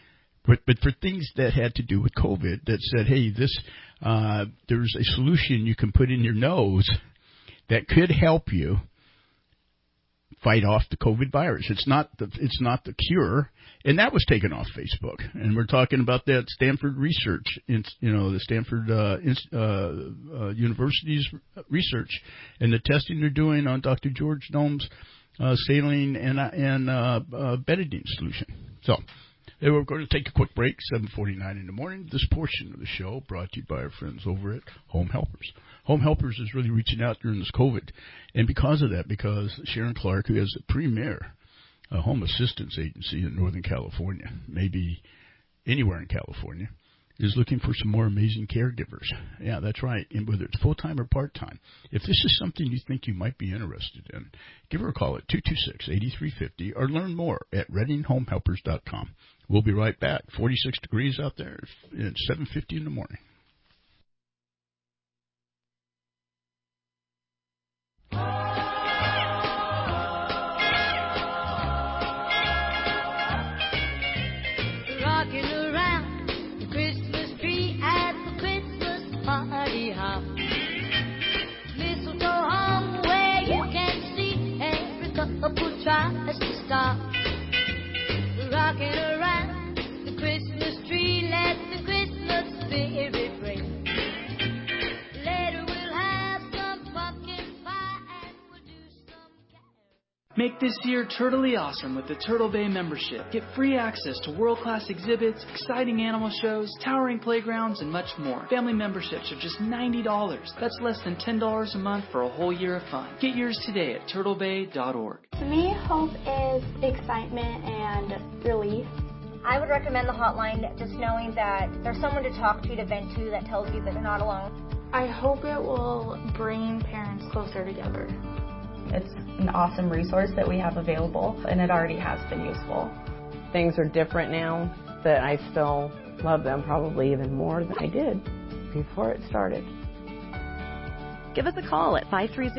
But for things that had to do with COVID, that said, hey, there's a solution you can put in your nose that could help you fight off the COVID virus. It's not the cure, and that was taken off Facebook. And we're talking about that Stanford research, the Stanford University's research, and the testing they're doing on Dr. George Nome's saline and betadine solution. So. We're going to take a quick break, 7:49 in the morning. This portion of the show brought to you by our friends over at Home Helpers. Home Helpers is really reaching out during this COVID. And because of that, because Sharon Clark, who has the premier home assistance agency in Northern California, maybe anywhere in California, is looking for some more amazing caregivers. Yeah, that's right. And whether it's full-time or part-time, if this is something you think you might be interested in, give her a call at 226-8350 or learn more at reddinghomehelpers.com. We'll be right back. 46 degrees out there. It's 7:50 in the morning. Rocking around the Christmas tree at the Christmas party hop. Mistletoe hung where you can see every couple tries to stop. Rocking around the Christmas tree, let the Christmas spirit ring. Later we'll have some pumpkin pie and we'll do some carol. Make this year turtly awesome with the Turtle Bay membership. Get free access to world-class exhibits, exciting animal shows, towering playgrounds, and much more. Family memberships are just $90. That's less than $10 a month for a whole year of fun. Get yours today at turtlebay.org. To me, hope is excitement and relief. I would recommend the hotline, just knowing that there's someone to talk to vent to, that tells you that you're not alone. I hope it will bring parents closer together. It's an awesome resource that we have available, and it already has been useful. Things are different now, but I still love them probably even more than I did before it started. Give us a call at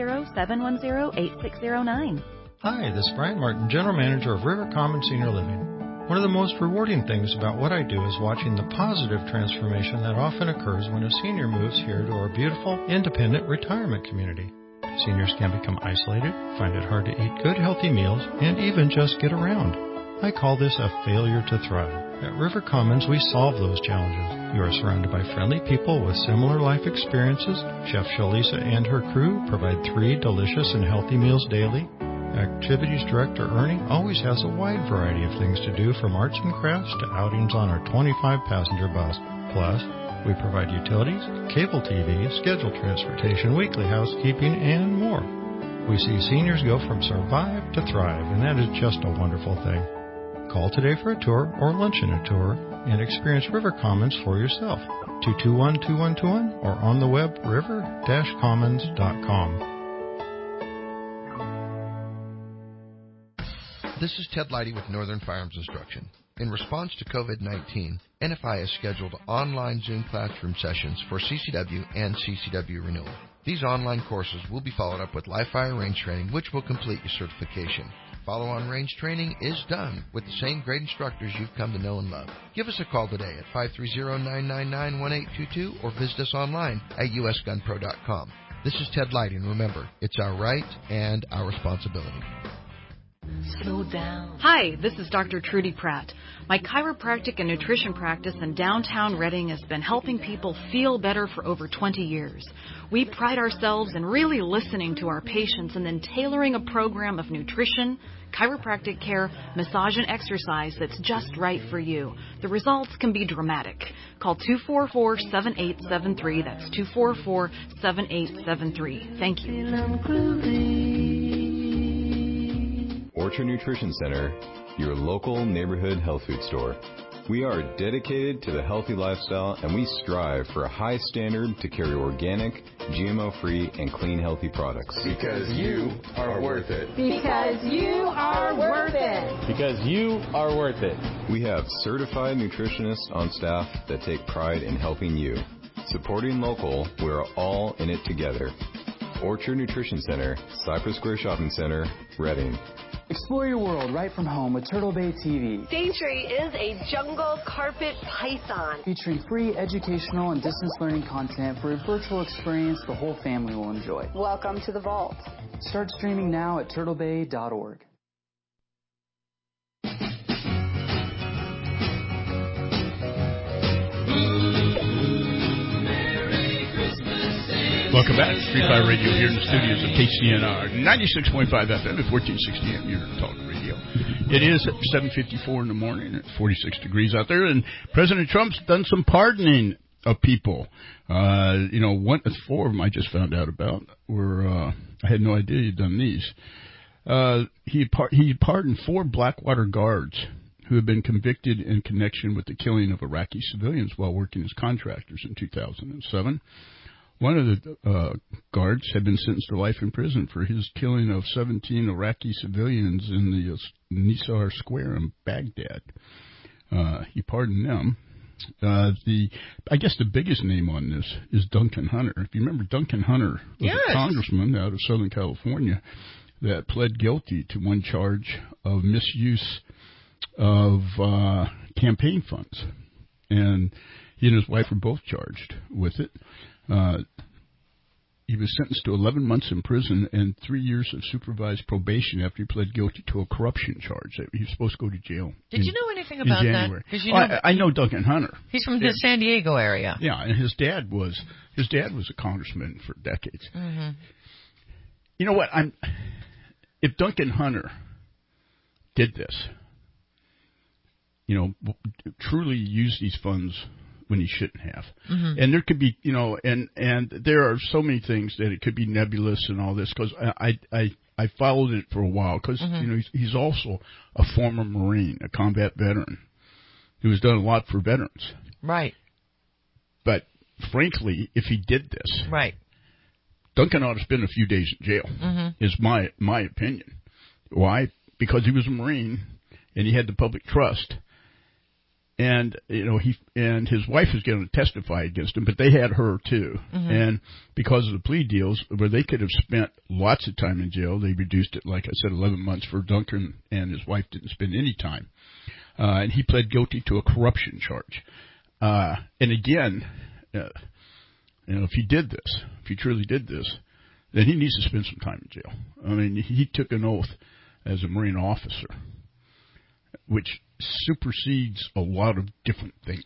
530-710-8609. Hi, this is Brian Martin, General Manager of River Commons Senior Living. One of the most rewarding things about what I do is watching the positive transformation that often occurs when a senior moves here to our beautiful, independent retirement community. Seniors can become isolated, find it hard to eat good, healthy meals, and even just get around. I call this a failure to thrive. At River Commons, we solve those challenges. You are surrounded by friendly people with similar life experiences. Chef Shalisa and her crew provide 3 delicious and healthy meals daily. Activities Director Ernie always has a wide variety of things to do, from arts and crafts to outings on our 25-passenger bus. Plus, we provide utilities, cable TV, scheduled transportation, weekly housekeeping, and more. We see seniors go from survive to thrive, and that is just a wonderful thing. Call today for a tour or luncheon a tour and experience River Commons for yourself. 221-2121 or on the web river-commons.com. This is Ted Leidy with Northern Firearms Instruction. In response to COVID-19, NFI has scheduled online Zoom classroom sessions for CCW and CCW renewal. These online courses will be followed up with live fire range training, which will complete your certification. Follow-on range training is done with the same great instructors you've come to know and love. Give us a call today at 530-999-1822 or visit us online at usgunpro.com. This is Ted Leidy, and remember, it's our right and our responsibility. Slow down. Hi, this is Dr. Trudy Pratt. My chiropractic and nutrition practice in downtown Redding has been helping people feel better for over 20 years. We pride ourselves in really listening to our patients and then tailoring a program of nutrition, chiropractic care, massage, and exercise that's just right for you. The results can be dramatic. Call 244-7873. That's 244-7873. Thank you. Orchard Nutrition Center, your local neighborhood health food store. We are dedicated to the healthy lifestyle, and we strive for a high standard to carry organic, GMO-free, and clean, healthy products. Because you are worth it. Because you are worth it. Because you are worth it. We have certified nutritionists on staff that take pride in helping you. Supporting local, we're all in it together. Orchard Nutrition Center, Cypress Square Shopping Center, Redding. Explore your world right from home with Turtle Bay TV. Daintree is a jungle carpet python. Featuring free educational and distance learning content for a virtual experience the whole family will enjoy. Welcome to the vault. Start streaming now at turtlebay.org. Welcome back. Street Fire Radio here in the studios of KCNR 96.5 FM at 1460 AM, your talk radio. It is 7:54 in the morning. It's 46 degrees out there, and President Trump's done some pardoning of people. 4 of them I just found out about were, I had no idea he'd done these. He pardoned 4 Blackwater guards who had been convicted in connection with the killing of Iraqi civilians while working as contractors in 2007. One of the guards had been sentenced to life in prison for his killing of 17 Iraqi civilians in the Nisar Square in Baghdad. He pardoned them. I guess the biggest name on this is Duncan Hunter. If you remember, Duncan Hunter was a congressman out of Southern California that pled guilty to one charge of misuse of campaign funds. And he and his wife were both charged with it. He was sentenced to 11 months in prison and 3 years of supervised probation after he pled guilty to a corruption charge. He was supposed to go to jail. Did you know anything about that? I know Duncan Hunter. He's from the San Diego area. Yeah, and his dad was a congressman for decades. Mm-hmm. You know what? If Duncan Hunter did this, truly use these funds when he shouldn't have. Mm-hmm. And there could be, and there are so many things that it could be nebulous and all this, because I followed it for a while, because, he's also a former Marine, a combat veteran, who has done a lot for veterans. Right. But, frankly, if he did this, right, Duncan ought to spend a few days in jail, is my opinion. Why? Because he was a Marine, and he had the public trust. And, he and his wife was going to testify against him, but they had her too. Mm-hmm. And because of the plea deals, where they could have spent lots of time in jail, they reduced it, like I said, 11 months for Duncan, and his wife didn't spend any time. And he pled guilty to a corruption charge. And again, if he did this, if he truly did this, then he needs to spend some time in jail. I mean, he took an oath as a Marine officer, which supersedes a lot of different things.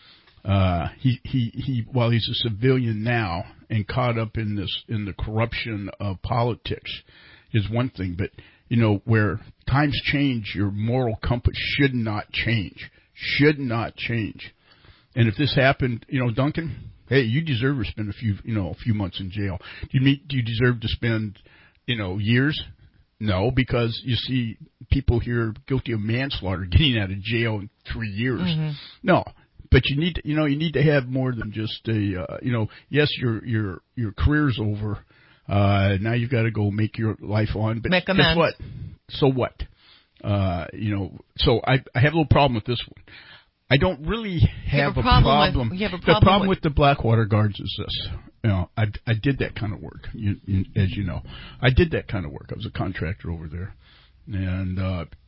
He while he's a civilian now and caught up in the corruption of politics is one thing, but where times change, your moral compass should not change. And if this happened, Duncan, hey, you deserve to spend a few months in jail. Do you deserve to spend years? No, because you see people here guilty of manslaughter getting out of jail in 3 years. Mm-hmm. No, but you need to have more than just yes, your career's over. Now you've got to go make your life on. But guess what? So what? So I have a little problem with this one. I don't really have a problem. The problem with the Blackwater guards is this. I did that kind of work, as you know. I did that kind of work. I was a contractor over there, and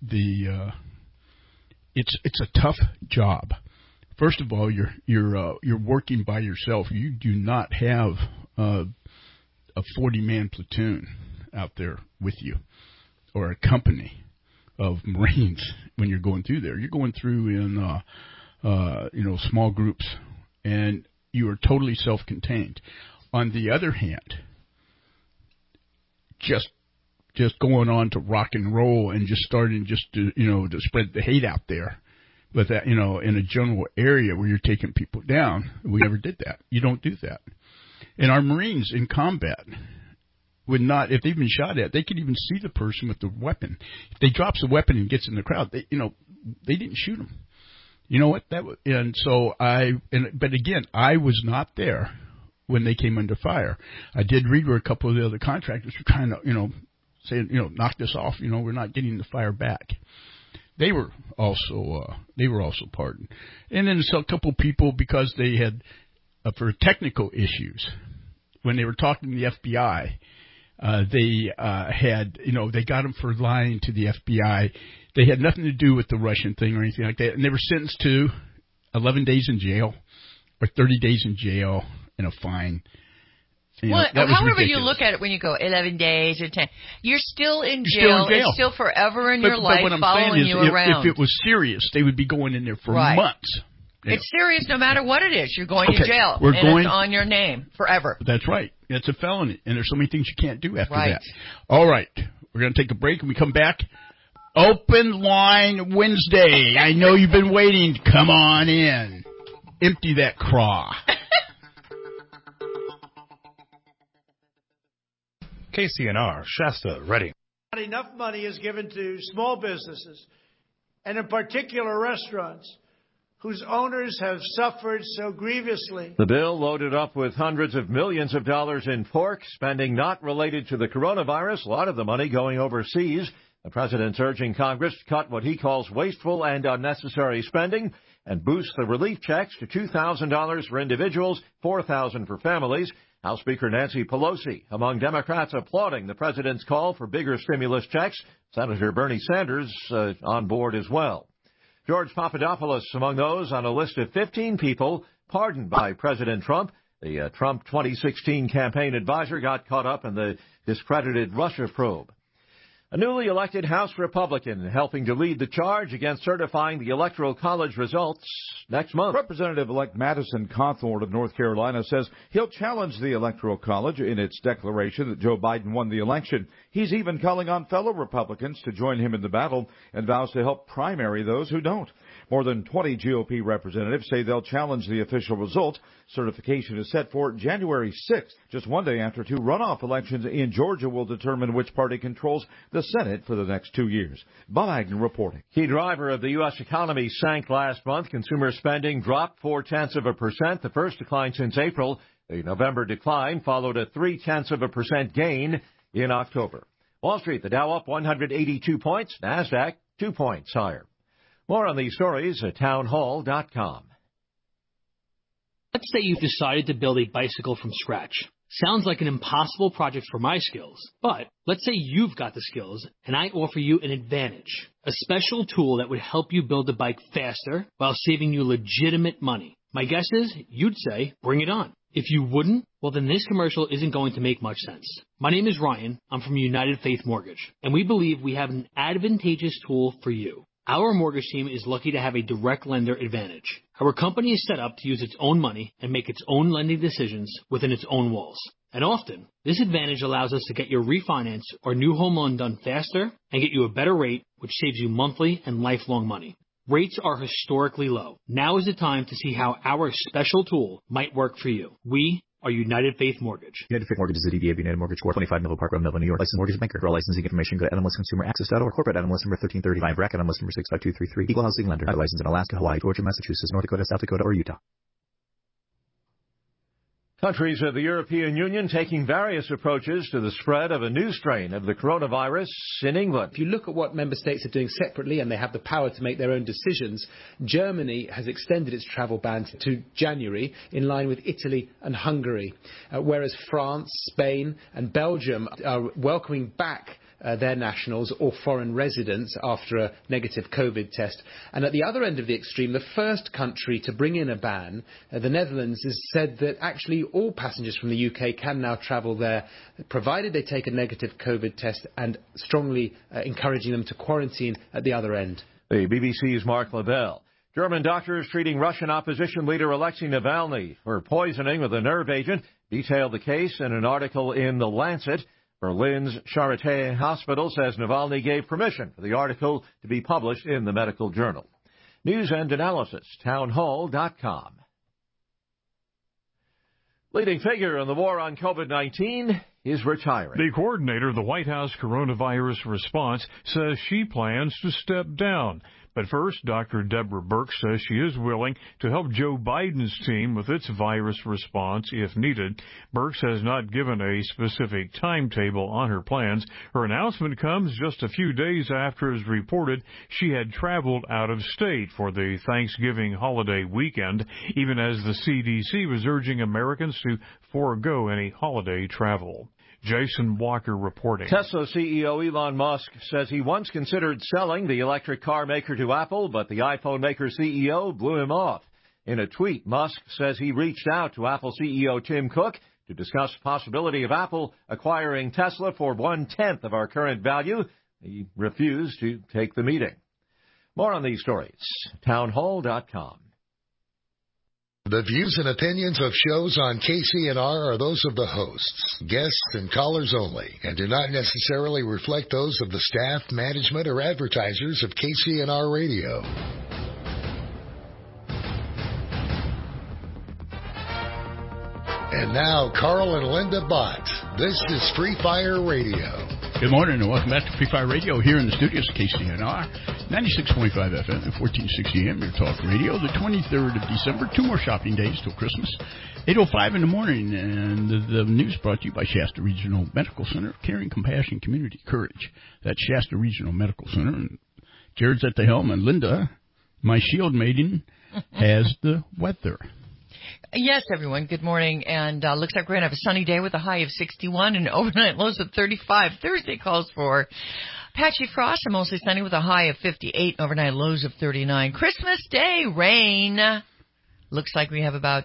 it's a tough job. First of all, you're working by yourself. You do not have a 40-man platoon out there with you, or a company of Marines when you're going through there. You're going through in small groups, and you are totally self-contained. On the other hand, just going on to rock and roll and just starting to spread the hate out there, but that in a general area where you're taking people down, we never did that. You don't do that. And our Marines in combat would not, if they've been shot at, they could even see the person with the weapon. If they drops the weapon and gets in the crowd, they didn't shoot them. You know what? But again, I was not there when they came under fire. I did read where a couple of the other contractors were kind of, saying, knock this off. We're not getting the fire back. They were also pardoned. And then a couple of people, because they had, for technical issues, when they were talking to the FBI, They had, they got them for lying to the FBI. They had nothing to do with the Russian thing or anything like that. And they were sentenced to 11 days in jail or 30 days in jail and a fine. However you look at it when you go 11 days or 10, you're still in jail. It's still forever in your life following you around. If it was serious, they would be going in there for months. It's serious no matter what it is. You're going to jail. It's on your name forever. That's right. It's a felony. And there's so many things you can't do after that. All right. We're going to take a break. When we come back, Open Line Wednesday. I know you've been waiting. Come on in. Empty that craw. KCNR, Shasta, Reading. Not enough money is given to small businesses, and in particular restaurants, whose owners have suffered so grievously. The bill loaded up with hundreds of millions of dollars in pork, spending not related to the coronavirus, a lot of the money going overseas. The president's urging Congress to cut what he calls wasteful and unnecessary spending and boost the relief checks to $2,000 for individuals, $4,000 for families. House Speaker Nancy Pelosi among Democrats applauding the president's call for bigger stimulus checks. Senator Bernie Sanders on board as well. George Papadopoulos among those on a list of 15 people pardoned by President Trump. The Trump 2016 campaign advisor got caught up in the discredited Russia probe. A newly elected House Republican helping to lead the charge against certifying the Electoral College results next month. Representative-elect Madison Cawthorn of North Carolina says he'll challenge the Electoral College in its declaration that Joe Biden won the election. He's even calling on fellow Republicans to join him in the battle and vows to help primary those who don't. More than 20 GOP representatives say they'll challenge the official result. Certification is set for January 6th, just one day after two runoff elections in Georgia will determine which party controls the Senate for the next 2 years. Bob Agnew reporting. Key driver of the U.S. economy sank last month. Consumer spending dropped 0.4%, the first decline since April. The November decline followed a 0.3% gain in October. Wall Street, the Dow up 182 points, NASDAQ 2 points higher. More on these stories at townhall.com. Let's say you've decided to build a bicycle from scratch. Sounds like an impossible project for my skills, but let's say you've got the skills and I offer you an advantage, a special tool that would help you build the bike faster while saving you legitimate money. My guess is you'd say, bring it on. If you wouldn't, well then this commercial isn't going to make much sense. My name is Ryan. I'm from United Faith Mortgage, and we believe we have an advantageous tool for you. Our mortgage team is lucky to have a direct lender advantage. Our company is set up to use its own money and make its own lending decisions within its own walls. And often, this advantage allows us to get your refinance or new home loan done faster and get you a better rate, which saves you monthly and lifelong money. Rates are historically low. Now is the time to see how our special tool might work for you. We are United Faith Mortgage. United Faith Mortgage is a DBA of United Mortgage Corp. 25 Melville Park Road, Melville, New York. Licensed mortgage banker. For all licensing information, go to nmlsconsumeraccess.org. Corporate NMLS number 1335. Bracket NMLS number 65233. Equal housing lender. Not licensed in Alaska, Hawaii, Georgia, Massachusetts, North Dakota, South Dakota, or Utah. Countries of the European Union taking various approaches to the spread of a new strain of the coronavirus in England. If you look at what member states are doing separately, and they have the power to make their own decisions, Germany has extended its travel ban to January in line with Italy and Hungary, whereas France, Spain and Belgium are welcoming back their nationals or foreign residents after a negative COVID test. And at the other end of the extreme, the first country to bring in a ban, the Netherlands, has said that actually all passengers from the UK can now travel there, provided they take a negative COVID test, and strongly encouraging them to quarantine at the other end. The BBC's Mark Lavelle. German doctors treating Russian opposition leader Alexei Navalny for poisoning with a nerve agent detailed the case in an article in The Lancet. Berlin's Charité Hospital says Navalny gave permission for the article to be published in the medical journal. News and analysis, townhall.com. Leading figure in the war on COVID-19 is retiring. The coordinator of the White House coronavirus response says she plans to step down. But first, Dr. Deborah Birx says she is willing to help Joe Biden's team with its virus response if needed. Birx has not given a specific timetable on her plans. Her announcement comes just a few days after it was reported she had traveled out of state for the Thanksgiving holiday weekend, even as the CDC was urging Americans to forego any holiday travel. Jason Walker reporting. Tesla CEO Elon Musk says he once considered selling the electric car maker to Apple, but the iPhone maker CEO blew him off. In a tweet, Musk says he reached out to Apple CEO Tim Cook to discuss the possibility of Apple acquiring Tesla for 1/10 of our current value. He refused to take the meeting. More on these stories. Townhall.com. The views and opinions of shows on KCNR are those of the hosts, guests, and callers only, and do not necessarily reflect those of the staff, management, or advertisers of KCNR Radio. And now, Carl and Linda Bott. This is Free Fire Radio. Good morning and welcome back to Free Fire Radio here in the studios of KCNR, 96.5 FM and 1460 AM, your talk radio, the 23rd of December, 2 more shopping days till Christmas, 8:05 in the morning, and the news brought to you by Shasta Regional Medical Center, Caring, Compassion, Community, Courage. That's Shasta Regional Medical Center, and Jared's at the helm, and Linda, my shield maiden, has the weather. Yes, everyone. Good morning. And looks like we're going to have a sunny day with a high of 61 and overnight lows of 35. Thursday calls for patchy frost and mostly sunny with a high of 58 and overnight lows of 39. Christmas Day, rain. Looks like we have about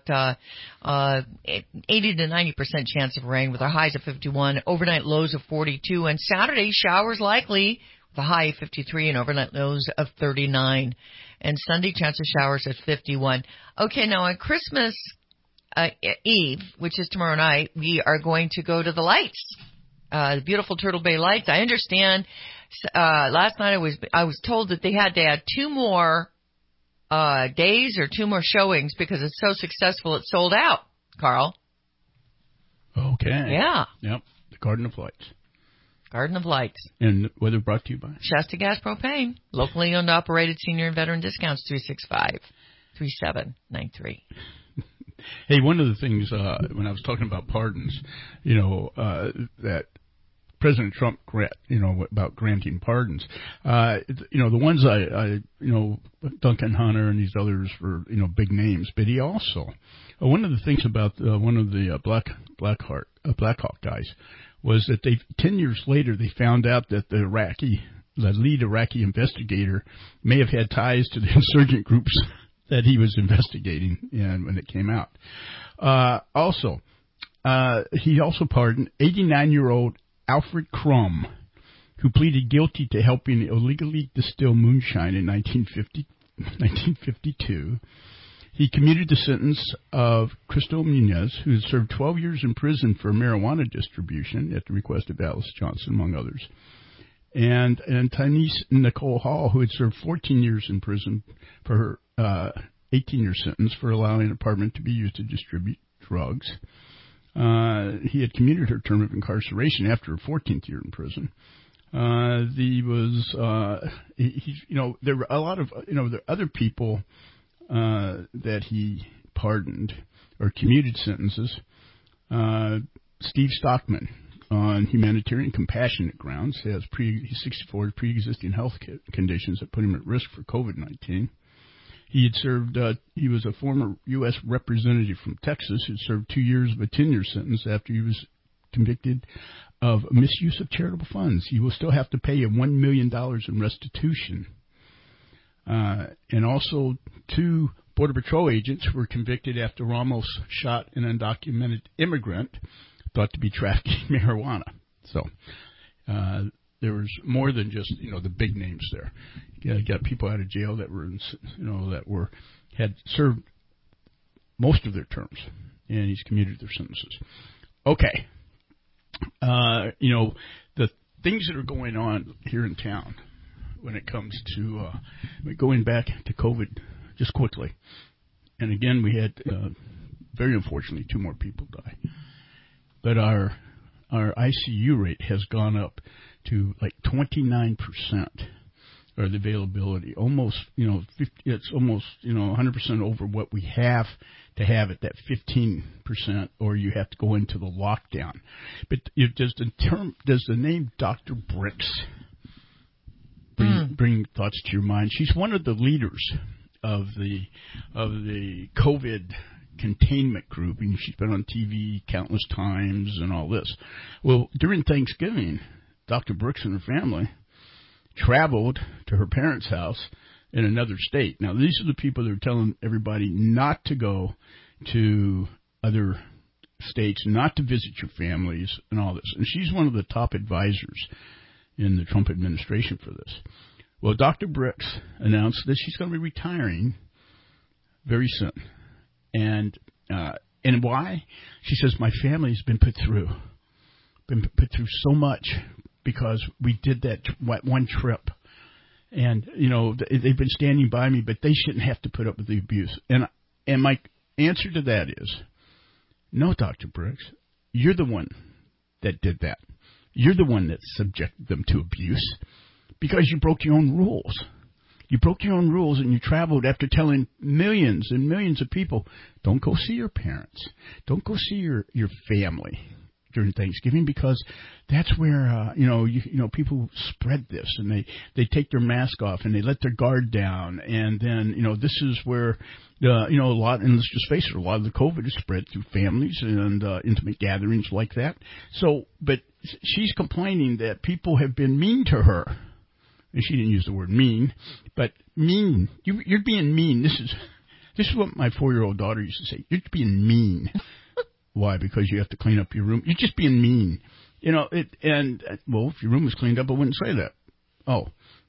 80 to 90% chance of rain with our highs of 51, overnight lows of 42. And Saturday, showers likely with a high of 53 and overnight lows of 39. And Sunday, chance of showers at 51. Okay, now on Christmas Eve, which is tomorrow night, we are going to go to the lights, the beautiful Turtle Bay lights. I understand. Last night I was told that they had to add 2 more days or 2 more showings because it's so successful it's sold out. Carl. Okay. Yeah. Yep. The Garden of Lights. Garden of Lights. And weather brought to you by Shasta Gas Propane. Locally owned, operated, senior and veteran discounts, 365-3793. Hey, one of the things, when I was talking about pardons, that President Trump, about granting pardons, the ones Duncan Hunter and these others were, big names, but he also, one of the things about one of the Black Hawk guys, was that 10 years later, they found out that the lead Iraqi investigator may have had ties to the insurgent groups that he was investigating when it came out. He also pardoned 89-year-old Alfred Crum, who pleaded guilty to helping illegally distill moonshine in 1952. He commuted the sentence of Crystal Munez, who had served 12 years in prison for marijuana distribution at the request of Alice Johnson, among others. And Tyneese Nicole Hall, who had served 14 years in prison for her 18-year sentence for allowing an apartment to be used to distribute drugs. He had commuted her term of incarceration after her 14th year in prison. There were a lot of, there are other people that he pardoned or commuted sentences. Steve Stockman, on humanitarian compassionate grounds, he's 64, pre-existing health conditions that put him at risk for COVID-19. He had served, he was a former U.S. representative from Texas who served 2 years of a 10-year sentence after he was convicted of misuse of charitable funds. He will still have to pay him $1 million in restitution. And also 2 Border Patrol agents were convicted after Ramos shot an undocumented immigrant thought to be trafficking marijuana. So there was more than just the big names there. You got people out of jail that were had served most of their terms, and he's commuted their sentences. Okay, the things that are going on here in town when it comes to going back to COVID, just quickly. And again, we had very unfortunately 2 more people die, but our ICU rate has gone up to like 29%, or the availability, almost 50, it's almost 100% over what we have to have it, that 15%, or you have to go into the lockdown. But does the name Dr. Bricks bring thoughts to your mind? She's one of the leaders of the COVID containment group, and she's been on TV countless times and all this. Well, during Thanksgiving, Dr. Brooks and her family traveled to her parents' house in another state. Now, these are the people that are telling everybody not to go to other states, not to visit your families and all this. And she's one of the top advisors in the Trump administration for this. Well, Dr. Brooks announced that she's going to be retiring very soon. And why? She says, my family's been put through so much because we did that one trip. And, you know, they've been standing by me, but they shouldn't have to put up with the abuse. And my answer to that is, no, Dr. Brooks, you're the one that did that. You're the one that subjected them to abuse because you broke your own rules. You broke your own rules and you traveled after telling millions and millions of people, don't go see your parents. Don't go see your family during Thanksgiving because that's where, people spread this and they take their mask off and they let their guard down. And then, this is where, a lot, and let's just face it, a lot of the COVID is spread through families and intimate gatherings like that. So, but she's complaining that people have been mean to her. And she didn't use the word mean, but mean. You're being mean. This is what my 4-year-old daughter used to say. You're being mean. Why? Because you have to clean up your room. You're just being mean. If your room was cleaned up, I wouldn't say that. Oh,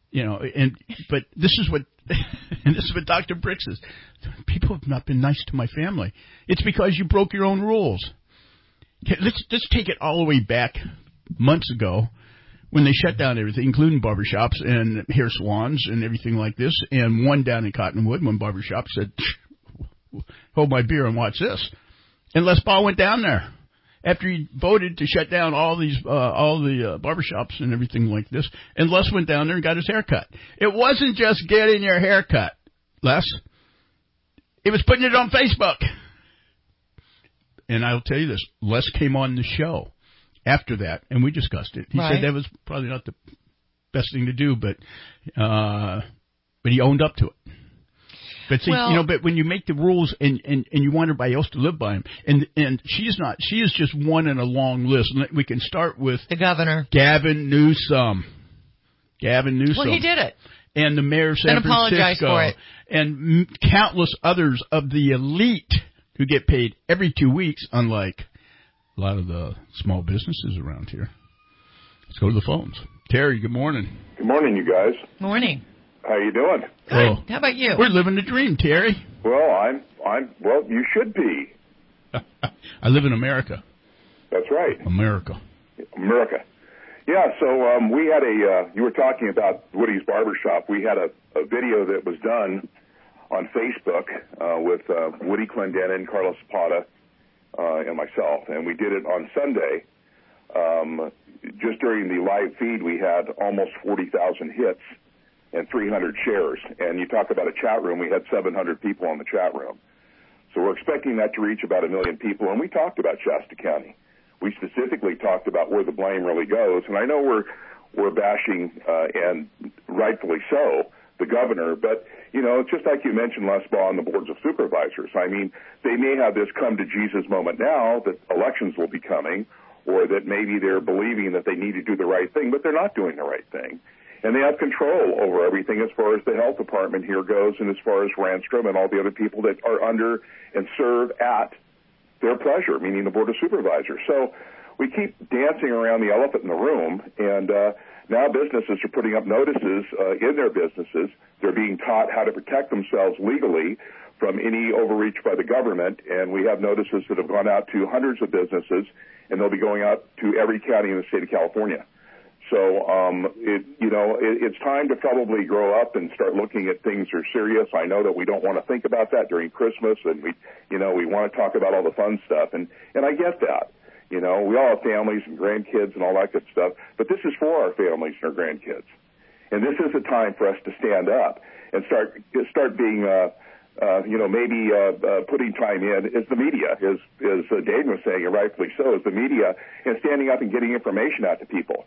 but this is what Dr. Brooks says. People have not been nice to my family. It's because you broke your own rules. Okay, let's take it all the way back months ago when they shut down everything, including barbershops and hair salons and everything like this, and one down in Cottonwood when barbershop said, hold my beer and watch this. And Les Paul went down there after he voted to shut down all the barbershops and everything like this. And Les went down there and got his hair cut. It wasn't just getting your hair cut, Les. It was putting it on Facebook. And I'll tell you this, Les came on the show after that, and we discussed it. He said that was probably not the best thing to do, but he owned up to it. But see, but when you make the rules and you want everybody else to live by them, and she is just one in a long list. And we can start with the governor, Gavin Newsom. Well, he did it. And the mayor of San Francisco. For it. And countless others of the elite who get paid every 2 weeks, unlike a lot of the small businesses around here. Let's go to the phones. Terry, good morning. Good morning, you guys. Morning. How you doing? Good. How about you? We're living the dream, Terry. Well, well, you should be. I live in America. That's right. America. Yeah, so we had you were talking about Woody's Barbershop. We had a video that was done on Facebook with Woody Clendenin, Carlos Zapata, and myself, and we did it on Sunday. Just during the live feed, we had almost 40,000 hits and 300 shares. And you talk about a chat room, we had 700 people on the chat room. So we're expecting that to reach about 1 million people. And we talked about Shasta County. We specifically talked about where the blame really goes. And I know we're bashing, and rightfully so, the governor. But, just like you mentioned, Les Baugh, on the boards of supervisors. I mean, they may have this come to Jesus moment now that elections will be coming, or that maybe they're believing that they need to do the right thing, but they're not doing the right thing. And they have control over everything as far as the health department here goes, and as far as Randstrom and all the other people that are under and serve at their pleasure, meaning the Board of Supervisors. So we keep dancing around the elephant in the room, and now businesses are putting up notices in their businesses. They're being taught how to protect themselves legally from any overreach by the government, and we have notices that have gone out to hundreds of businesses, and they'll be going out to every county in the state of California. So, it's time to probably grow up and start looking at things that are serious. I know that we don't want to think about that during Christmas, and we want to talk about all the fun stuff, and I get that. We all have families and grandkids and all that good stuff, but this is for our families and our grandkids. And this is a time for us to stand up and start being, maybe putting time in is the media, as Dave was saying, and rightfully so, is the media, and standing up and getting information out to people.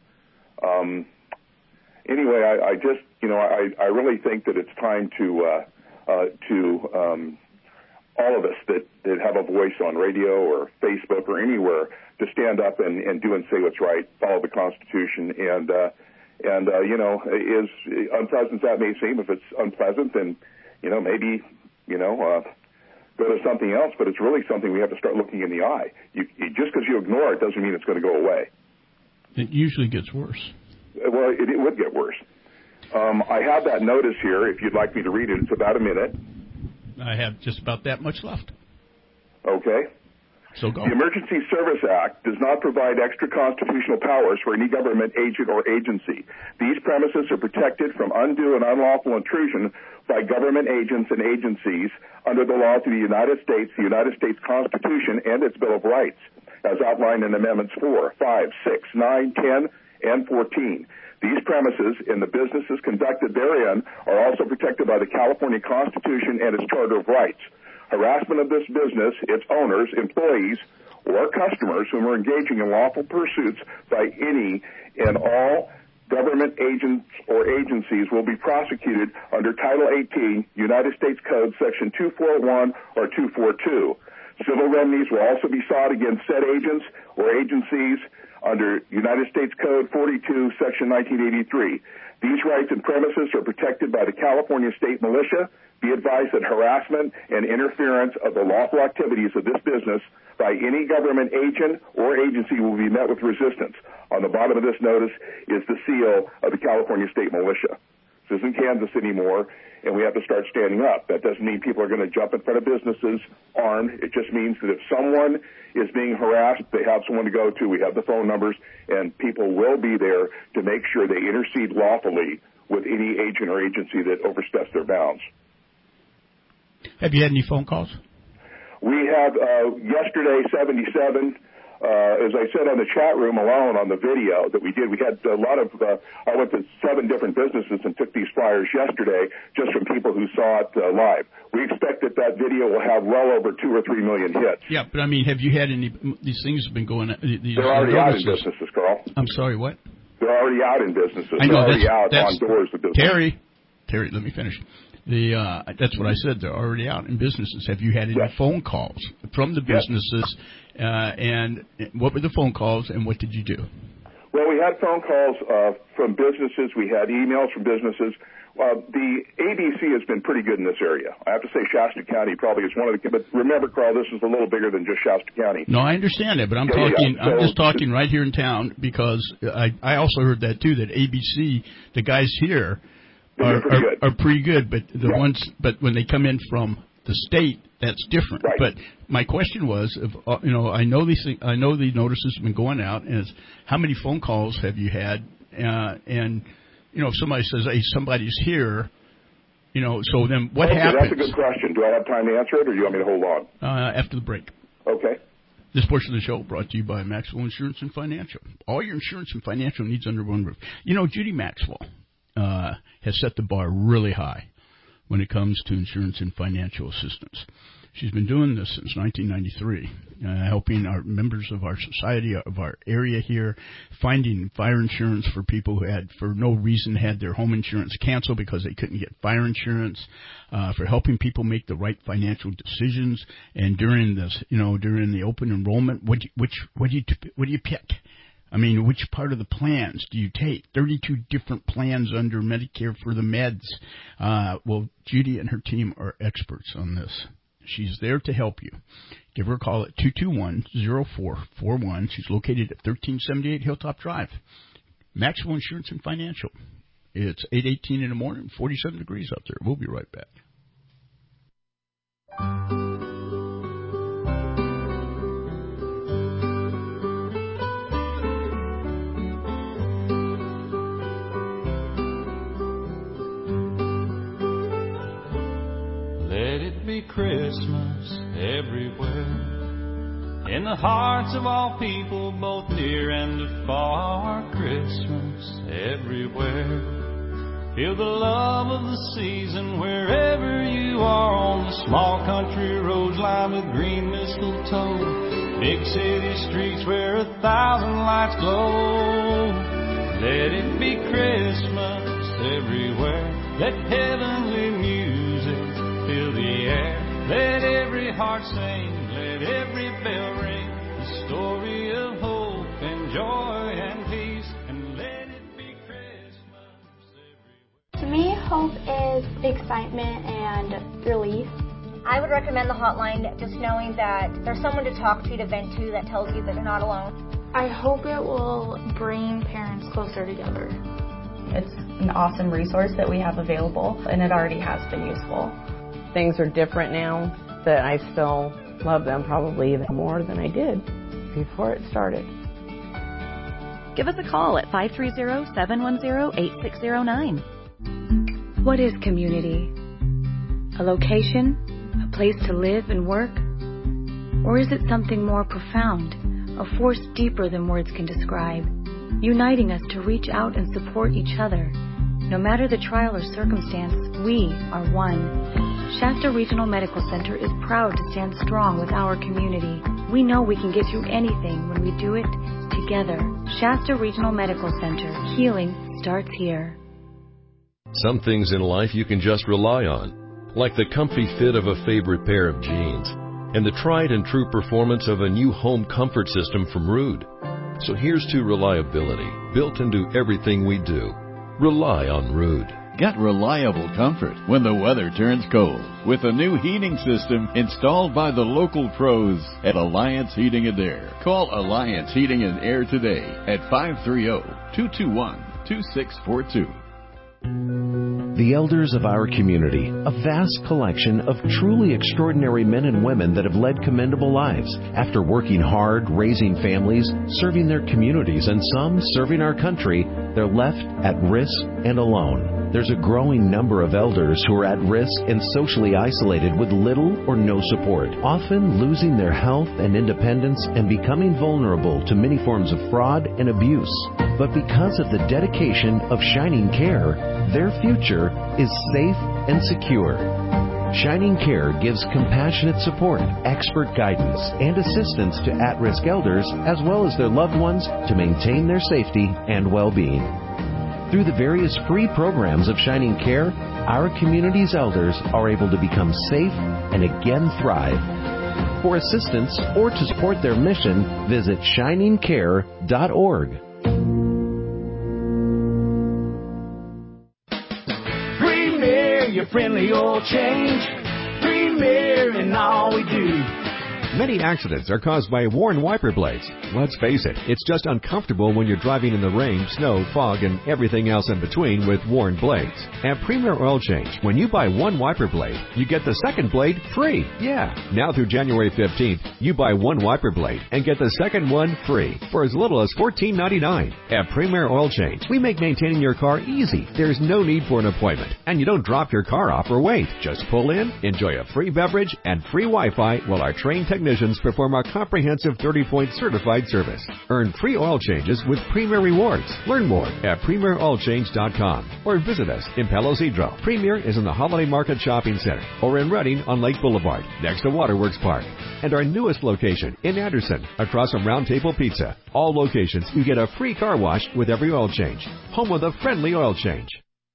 Anyway, I just, I really think that it's time to all of us that have a voice on radio or Facebook or anywhere to stand up and do and say what's right, follow the Constitution, and as unpleasant as that may seem, if it's unpleasant, then, maybe, go to something else, but it's really something we have to start looking in the eye. Just because you ignore it doesn't mean it's going to go away. It usually gets worse. Well, it would get worse. I have that notice here, if you'd like me to read it. It's about a minute. I have just about that much left. Okay. So go. The Emergency Service Act does not provide extra constitutional powers for any government agent or agency. These premises are protected from undue and unlawful intrusion by government agents and agencies under the laws of the United States Constitution, and its Bill of Rights, as outlined in Amendments 4, 5, 6, 9, 10, and 14. These premises and the businesses conducted therein are also protected by the California Constitution and its Charter of Rights. Harassment of this business, its owners, employees, or customers whom are engaging in lawful pursuits by any and all government agents or agencies will be prosecuted under Title 18, United States Code, Section 241 or 242. Civil remedies will also be sought against said agents or agencies under United States Code 42, Section 1983. These rights and premises are protected by the California State Militia. Be advised that harassment and interference of the lawful activities of this business by any government agent or agency will be met with resistance. On the bottom of this notice is the seal of the California State Militia. This isn't Kansas anymore, and we have to start standing up. That doesn't mean people are going to jump in front of businesses armed. It just means that if someone is being harassed, they have someone to go to. We have the phone numbers, and people will be there to make sure they intercede lawfully with any agent or agency that oversteps their bounds. Have you had any phone calls? We had yesterday 77. As I said on the chat room alone on the video that we did, we had a lot of, I went to 7 different businesses and took these flyers yesterday just from people who saw it live. We expect that video will have well over 2 or 3 million hits. Yeah, but I mean, have you had any, these things have been going, these They're already notices. out in businesses, Carl. I'm sorry, what? They're already out in businesses. I know, They're already out on doors of businesses. Terry, let me finish. That's what I said. They're already out in businesses. Have you had any phone calls from the businesses? And what were the phone calls, and what did you do? Well, we had phone calls from businesses. We had emails from businesses. The ABC has been pretty good in this area. I have to say Shasta County probably is one of the. But remember, Carl, this is a little bigger than just Shasta County. No, I understand that, but I'm talking. So, I'm just talking right here in town because I also heard that too. That ABC, the guys here. Are pretty good, but the ones, but when they come in from the state, that's different. Right. But my question was, I know these things, I know the notices have been going out, and it's, how many phone calls have you had? And if somebody says, "Hey, somebody's here," so then what happens? That's a good question. Do I have time to answer it, or do you want me to hold on? After the break. Okay. This portion of the show brought to you by Maxwell Insurance and Financial. All your insurance and financial needs under one roof. Judy Maxwell has set the bar really high when it comes to insurance and financial assistance. She's been doing this since 1993, helping our members of our society, of our area here, finding fire insurance for people who had, for no reason, had their home insurance canceled because they couldn't get fire insurance, for helping people make the right financial decisions. And during this, during the open enrollment, what do you pick? I mean, which part of the plans do you take? 32 different plans under Medicare for the meds. Well, Judy and her team are experts on this. She's there to help you. Give her a call at 221-0441. She's located at 1378 Hilltop Drive. Maxwell Insurance and Financial. It's 8:18 in the morning, 47 degrees out there. We'll be right back. Let it be Christmas everywhere, in the hearts of all people, both near and afar. Christmas everywhere. Feel the love of the season wherever you are, on the small country roads lined with green mistletoe, big city streets where 1,000 lights glow. Let it be Christmas everywhere. Let heavenly music fill the air. Let every heart sing, let every bell ring, the story of hope and joy and peace, and let it be Christmas everywhere. To me, hope is excitement and relief. I would recommend the hotline, just knowing that there's someone to talk to vent to, that tells you that you're not alone. I hope it will bring parents closer together. It's an awesome resource that we have available, and it already has been useful. Things are different now, that I still love them probably even more than I did before it started. Give us a call at 530-710-8609. What is community? A location? A place to live and work? Or is it something more profound, a force deeper than words can describe, uniting us to reach out and support each other? No matter the trial or circumstance, we are one. Shasta Regional Medical Center is proud to stand strong with our community. We know we can get through anything when we do it together. Shasta Regional Medical Center. Healing starts here. Some things in life you can just rely on, like the comfy fit of a favorite pair of jeans and the tried and true performance of a new home comfort system from Ruud. So here's to reliability, built into everything we do. Rely on Ruud. Get reliable comfort when the weather turns cold with a new heating system installed by the local pros at Alliance Heating and Air. Call Alliance Heating and Air today at 530-221-2642. The elders of our community, a vast collection of truly extraordinary men and women that have led commendable lives after working hard, raising families, serving their communities, and some serving our country. They're left at risk and alone. There's a growing number of elders who are at risk and socially isolated with little or no support, often losing their health and independence and becoming vulnerable to many forms of fraud and abuse. But because of the dedication of Shining Care, their future is safe and secure. Shining Care gives compassionate support, expert guidance, and assistance to at-risk elders as well as their loved ones to maintain their safety and well-being. Through the various free programs of Shining Care, our community's elders are able to become safe and again thrive. For assistance or to support their mission, visit shiningcare.org. Premier, your friendly oil change. Premier in all we do. Many accidents are caused by worn wiper blades. Let's face it, it's just uncomfortable when you're driving in the rain, snow, fog, and everything else in between with worn blades. At Premier Oil Change, when you buy one wiper blade, you get the second blade free. Yeah, now through January 15th, you buy one wiper blade and get the second one free for as little as $14.99. At Premier Oil Change, we make maintaining your car easy. There's no need for an appointment, and you don't drop your car off or wait. Just pull in, enjoy a free beverage and free Wi-Fi while our trained technicians perform our comprehensive 30-point certified service. Earn free oil changes with Premier Rewards. Learn more at PremierOilChange.com or visit us in Palo Cedro. Premier is in the Holiday Market Shopping Center or in Redding on Lake Boulevard next to Waterworks Park. And our newest location in Anderson across from Round Table Pizza. All locations you get a free car wash with every oil change. Home with a friendly oil change.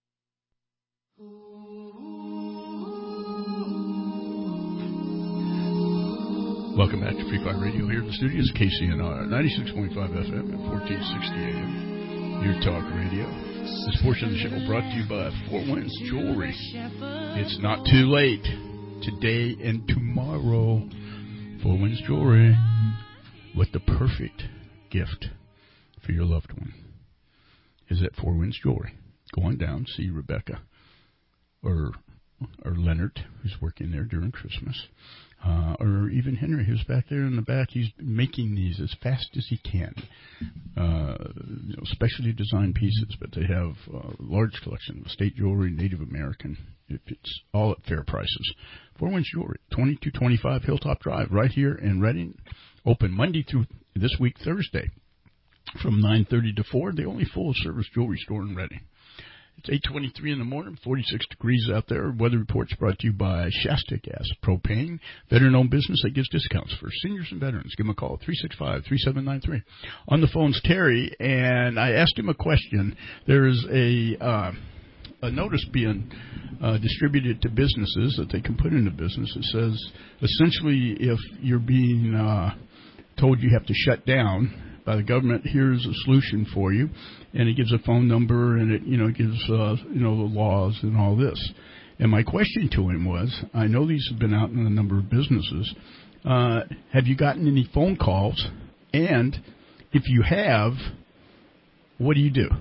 Welcome back to Free Fire Radio here in the studios, KCNR, 96.5 FM and 1460 AM. Your talk radio. This portion of the show brought to you by Four Winds Jewelry. It's not too late. Today and tomorrow, Four Winds Jewelry with the perfect gift for your loved one is at Four Winds Jewelry. Go on down, see Rebecca or Leonard, who's working there during Christmas. Or even Henry, who's back there in the back. He's making these as fast as he can. Specially designed pieces, but they have a large collection of estate jewelry, Native American. It's all at fair prices. 4 Winds Jewelry, 2225 Hilltop Drive, right here in Redding. Open Monday through this week, Thursday, from 9:30 to 4. The only full-service jewelry store in Redding. It's 8:23 in the morning, 46 degrees out there. Weather reports brought to you by Shasta Gas Propane, veteran-owned business that gives discounts for seniors and veterans. Give them a call, 365-3793. On the phone's Terry, and I asked him a question. There is a a notice being distributed to businesses that they can put into business. It says, essentially, if you're being told you have to shut down by the government, here's a solution for you. And it gives a phone number, and it gives the laws and all this. And my question to him was, I know these have been out in a number of businesses. Have you gotten any phone calls? And if you have, what do you do?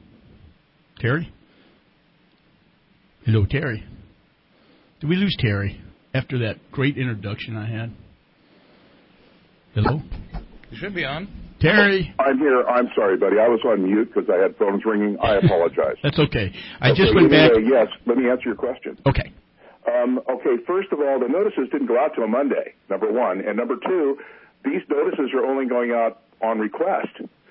Terry? Hello, Terry. Did we lose Terry after that great introduction I had? Hello? You should be on. Terry. I'm here. I'm sorry, buddy. I was on mute because I had phones ringing. I apologize. That's okay. I just went back. Yes, let me answer your question. Okay. Okay, first of all, the notices didn't go out till Monday, number one. And number two, these notices are only going out on request.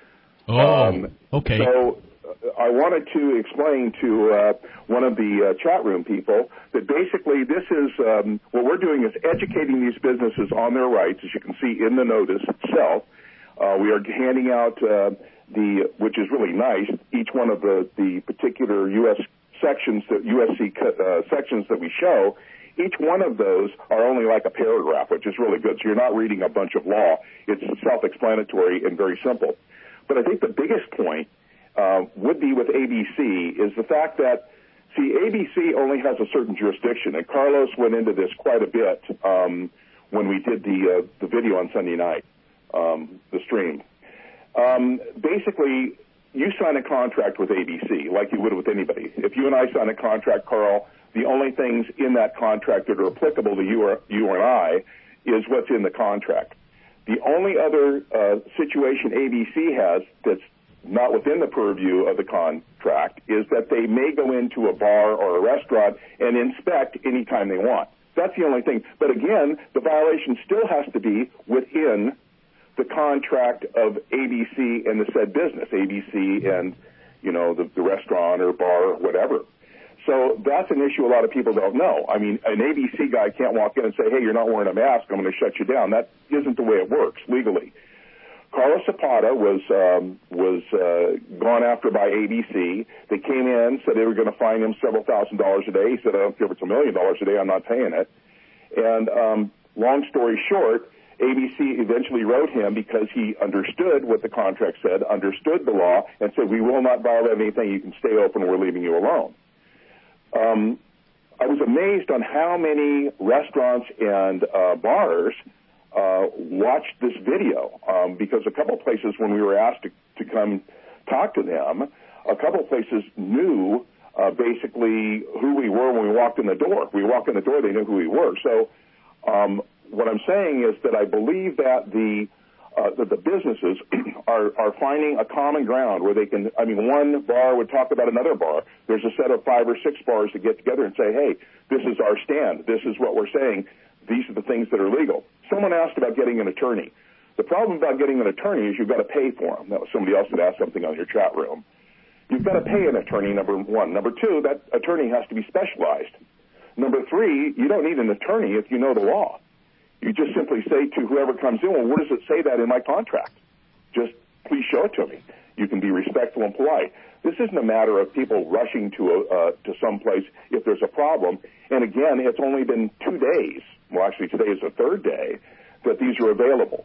Okay. So I wanted to explain to one of the chat room people that basically this is what we're doing is educating these businesses on their rights, as you can see in the notice itself. We are handing out which is really nice, each one of the particular U.S. sections, USC sections that we show. Each one of those are only like a paragraph, which is really good. So you're not reading a bunch of law. It's self-explanatory and very simple. But I think the biggest point would be with ABC is the fact that, see, ABC only has a certain jurisdiction, and Carlos went into this quite a bit when we did the video on Sunday night, the stream. Basically, you sign a contract with ABC like you would with anybody. If you and I sign a contract, Carl, the only things in that contract that are applicable to you and I is what's in the contract. The only other situation ABC has that's not within the purview of the contract is that they may go into a bar or a restaurant and inspect anytime they want. That's the only thing. But again, the violation still has to be within the contract of ABC and the said business, ABC and, the restaurant or bar or whatever. So that's an issue a lot of people don't know. I mean, an ABC guy can't walk in and say, hey, you're not wearing a mask, I'm going to shut you down. That isn't the way it works legally. Carlos Zapata was gone after by ABC. They came in, said they were going to fine him several $1,000s a day. He said, I don't care if it's $1 million a day, I'm not paying it. And long story short, ABC eventually wrote him because he understood what the contract said, understood the law, and said, we will not violate anything. You can stay open. We're leaving you alone. I was amazed on how many restaurants and bars watched this video because a couple of places, when we were asked to come talk to them, a couple of places knew basically who we were when we walked in the door. We walked in the door, they knew who we were. So what I'm saying is that I believe that the businesses are finding a common ground where they can, one bar would talk about another bar. There's a set of 5 or 6 bars that get together and say, hey, this is our stand. This is what we're saying. These are the things that are legal. Someone asked about getting an attorney. The problem about getting an attorney is you've got to pay for them. That was somebody else that asked something on your chat room. You've got to pay an attorney, number one. Number two, that attorney has to be specialized. Number three, you don't need an attorney if you know the law. You just simply say to whoever comes in, well, where does it say that in my contract? Just please show it to me. You can be respectful and polite. This isn't a matter of people rushing to some place if there's a problem. And again, it's only been 2 days. Well, actually, today is the 3rd day that these are available.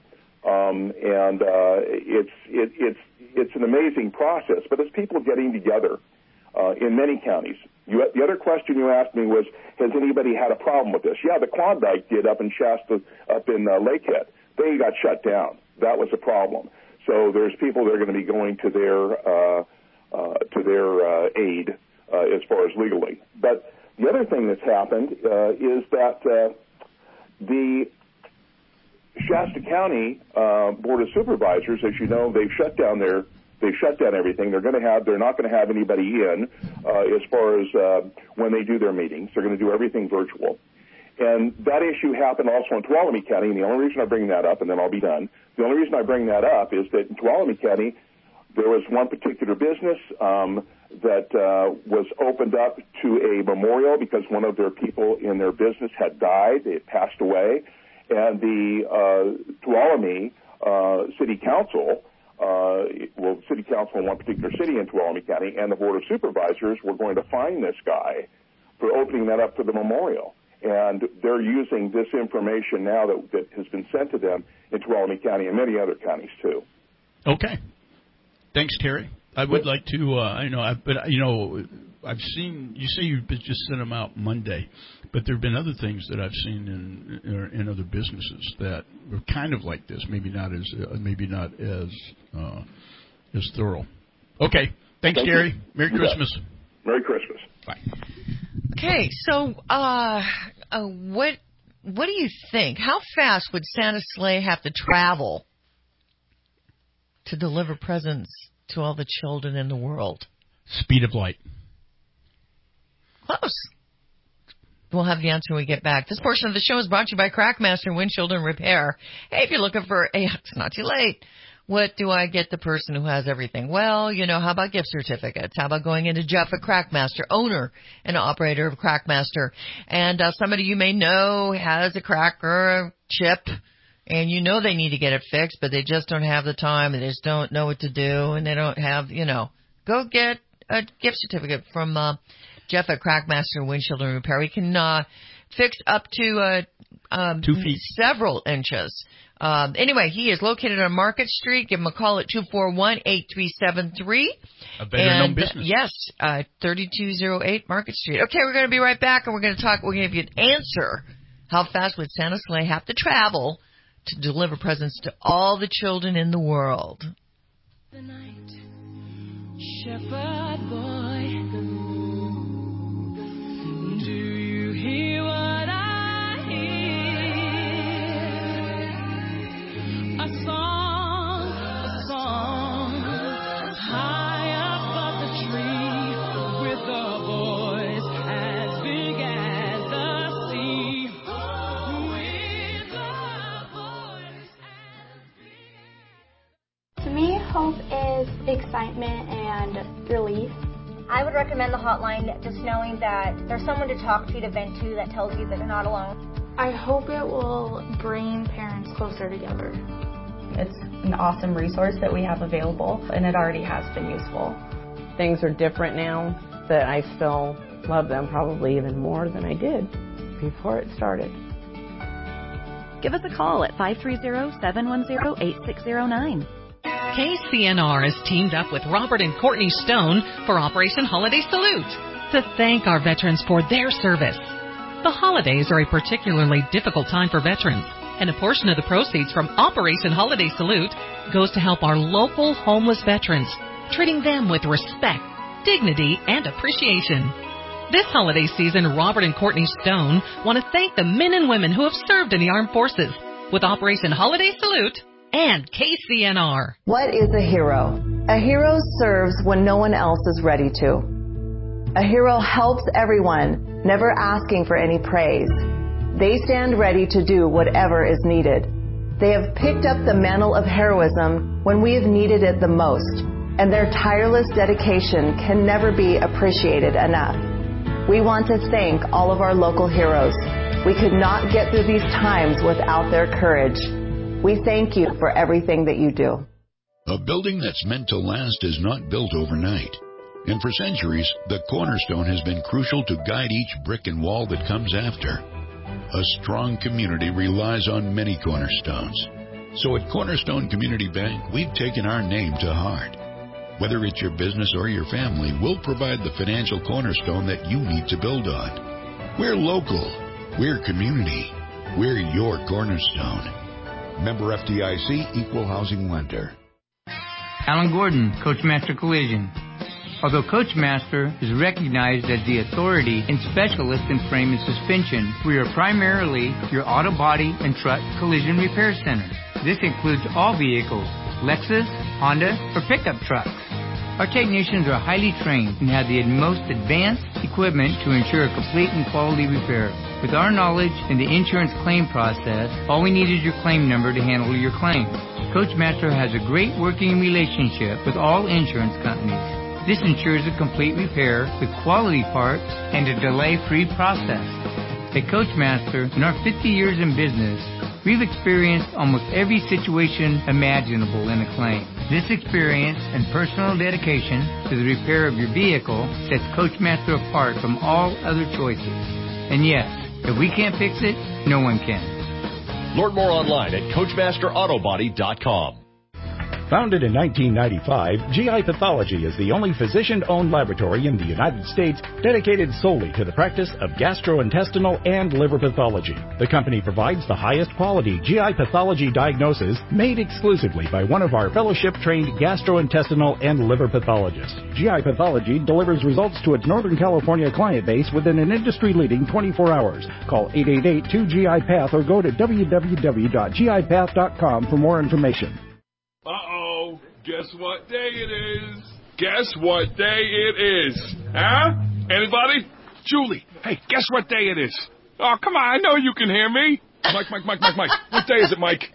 It's an amazing process, but it's people getting together in many counties. The other question you asked me was, has anybody had a problem with this? Yeah, the Klondike did up in Shasta, up in Lakehead. They got shut down. That was a problem. So there's people that are going to be going to their aid as far as legally. But the other thing that's happened is that the Shasta County Board of Supervisors, as you know, they've shut down everything. They're not going to have anybody in as far as when they do their meetings. They're going to do everything virtual. And that issue happened also in Tuolumne County, and the only reason I bring that up, and then I'll be done, the only reason I bring that up is that in Tuolumne County, there was one particular business that was opened up to a memorial because one of their people in their business had died. They had passed away. And the Tuolumne City Council city council in one particular city in Tuolumne County and the Board of Supervisors were going to fine this guy for opening that up to the memorial. And they're using this information now that has been sent to them in Tuolumne County and many other counties, too. Okay. Thanks, Terry. I would like to, I've seen, you say you just sent them out Monday, but there have been other things that I've seen in other businesses that were kind of like this, maybe not as thorough. Okay. Thank Terry. You. Merry Christmas. Merry Christmas. Bye. Okay, so what do you think? How fast would Santa's sleigh have to travel to deliver presents to all the children in the world? Speed of light. Close. We'll have the answer when we get back. This portion of the show is brought to you by Crackmaster Windshield and Repair. Hey, if you're looking for it's not too late. What do I get the person who has everything? Well, how about gift certificates? How about going into Jeff at Crackmaster, owner and operator of Crackmaster? And somebody you may know has a crack or a chip, and they need to get it fixed, but they just don't have the time, and they just don't know what to do, and they don't have, go get a gift certificate from Jeff at Crackmaster Windshield and Repair. We can fix up to 2 feet, several inches. Anyway, he is located on Market Street. Give him a call at 241-8373. A better-known business. Yes, 3208 Market Street. Okay, we're going to be right back, and we're going to give you an answer. How fast would Santa's sleigh have to travel to deliver presents to all the children in the world? The night, shepherd boy, do you hear what I hear? A song, high above the tree, with a voice as big as the sea. With a voice as big. To me, hope is excitement and relief. I would recommend the hotline, just knowing that there's someone to talk to vent to, that tells you that you're not alone. I hope it will bring parents closer together. It's an awesome resource that we have available, and it already has been useful. Things are different now, but I still love them probably even more than I did before it started. Give us a call at 530-710-8609. KCNR has teamed up with Robert and Courtney Stone for Operation Holiday Salute to thank our veterans for their service. The holidays are a particularly difficult time for veterans, and a portion of the proceeds from Operation Holiday Salute goes to help our local homeless veterans, treating them with respect, dignity, and appreciation. This holiday season, Robert and Courtney Stone want to thank the men and women who have served in the armed forces with Operation Holiday Salute and KCNR. What is a hero? A hero serves when no one else is ready to. A hero helps everyone, never asking for any praise. They stand ready to do whatever is needed. They have picked up the mantle of heroism when we have needed it the most, and their tireless dedication can never be appreciated enough. We want to thank all of our local heroes. We could not get through these times without their courage. We thank you for everything that you do. A building that's meant to last is not built overnight. And for centuries, the cornerstone has been crucial to guide each brick and wall that comes after. A strong community relies on many cornerstones. So at Cornerstone Community Bank, we've taken our name to heart. Whether it's your business or your family, we'll provide the financial cornerstone that you need to build on. We're local. We're community. We're your cornerstone. Member FDIC, Equal Housing Lender. Alan Gordon, Coachmaster Collision. Although Coachmaster is recognized as the authority and specialist in frame and suspension, we are primarily your auto body and truck collision repair center. This includes all vehicles, Lexus, Honda, or pickup trucks. Our technicians are highly trained and have the most advanced equipment to ensure a complete and quality repair. With our knowledge in the insurance claim process, all we need is your claim number to handle your claim. Coachmaster has a great working relationship with all insurance companies. This ensures a complete repair with quality parts and a delay-free process. At Coachmaster, in our 50 years in business, we've experienced almost every situation imaginable in a claim. This experience and personal dedication to the repair of your vehicle sets Coachmaster apart from all other choices. And yes, if we can't fix it, no one can. Learn more online at CoachmasterAutobody.com. Founded in 1995, GI Pathology is the only physician-owned laboratory in the United States dedicated solely to the practice of gastrointestinal and liver pathology. The company provides the highest quality GI pathology diagnosis made exclusively by one of our fellowship-trained gastrointestinal and liver pathologists. GI Pathology delivers results to its Northern California client base within an industry-leading 24 hours. Call 888-2GI-PATH or go to www.gipath.com for more information. Uh-oh, guess what day it is? Guess what day it is? Huh? Anybody? Julie, hey, guess what day it is? Oh, come on, I know you can hear me. Mike. What day is it, Mike?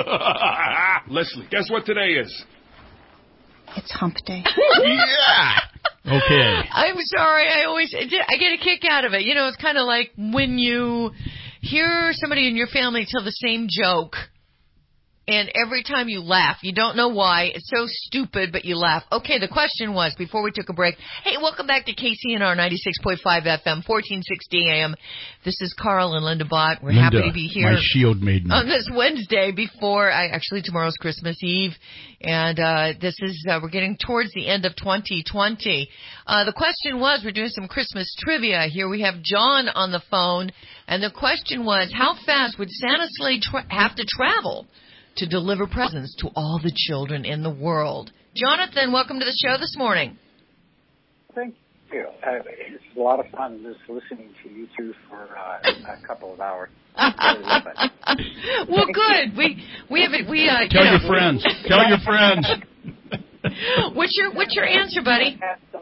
Leslie, guess what today is? It's hump day. Yeah! Okay. I'm sorry, I get a kick out of it. You know, it's kind of like when you hear somebody in your family tell the same joke, and every time you laugh, you don't know why. It's so stupid, but you laugh. Okay, the question was, before we took a break, hey, welcome back to KCNR 96.5 FM, 1460 AM. This is Carl and Linda Bott. We're happy to be here. My shield maiden. On this Wednesday actually tomorrow's Christmas Eve. And this is, we're getting towards the end of 2020. The question was, we're doing some Christmas trivia. Here we have John on the phone. And the question was, how fast would Santa's sleigh have to travel to deliver presents to all the children in the world? Jonathan, welcome to the show this morning. Thank you. It's a lot of fun just listening to you two for a couple of hours. I really love it. Well, good. We have it. Tell your friends. Tell your friends. What's your answer, buddy?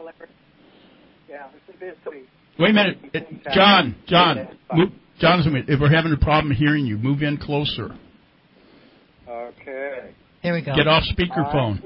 Wait a minute, John. If we're having a problem hearing you, move in closer. Okay. There we go. Get off speakerphone.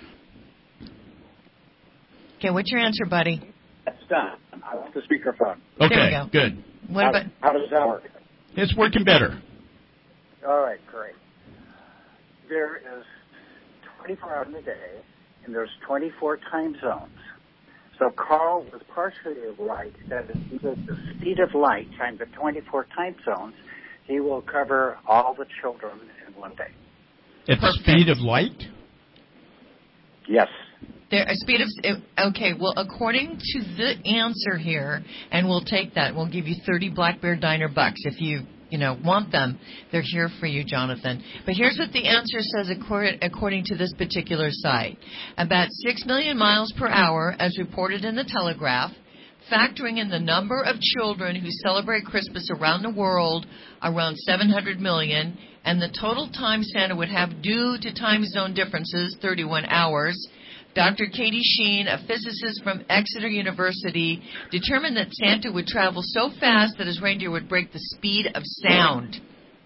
Okay, what's your answer, buddy? That's done. I want the speakerphone. Okay, good. How does that work? It's working better. All right, great. There is 24 hours in a day, and there's 24 time zones. So Carl was partially right that if he does the speed of light times the 24 time zones, he will cover all the children in one day. At the speed of light? Yes. Okay, well, according to the answer here, and we'll take that, we'll give you 30 Black Bear Diner bucks if you want them. They're here for you, Jonathan. But here's what the answer says according to this particular site. About 6 million miles per hour, as reported in the Telegraph, factoring in the number of children who celebrate Christmas around the world, around 700 million, and the total time Santa would have due to time zone differences, 31 hours, Dr. Katie Sheen, a physicist from Exeter University, determined that Santa would travel so fast that his reindeer would break the speed of sound.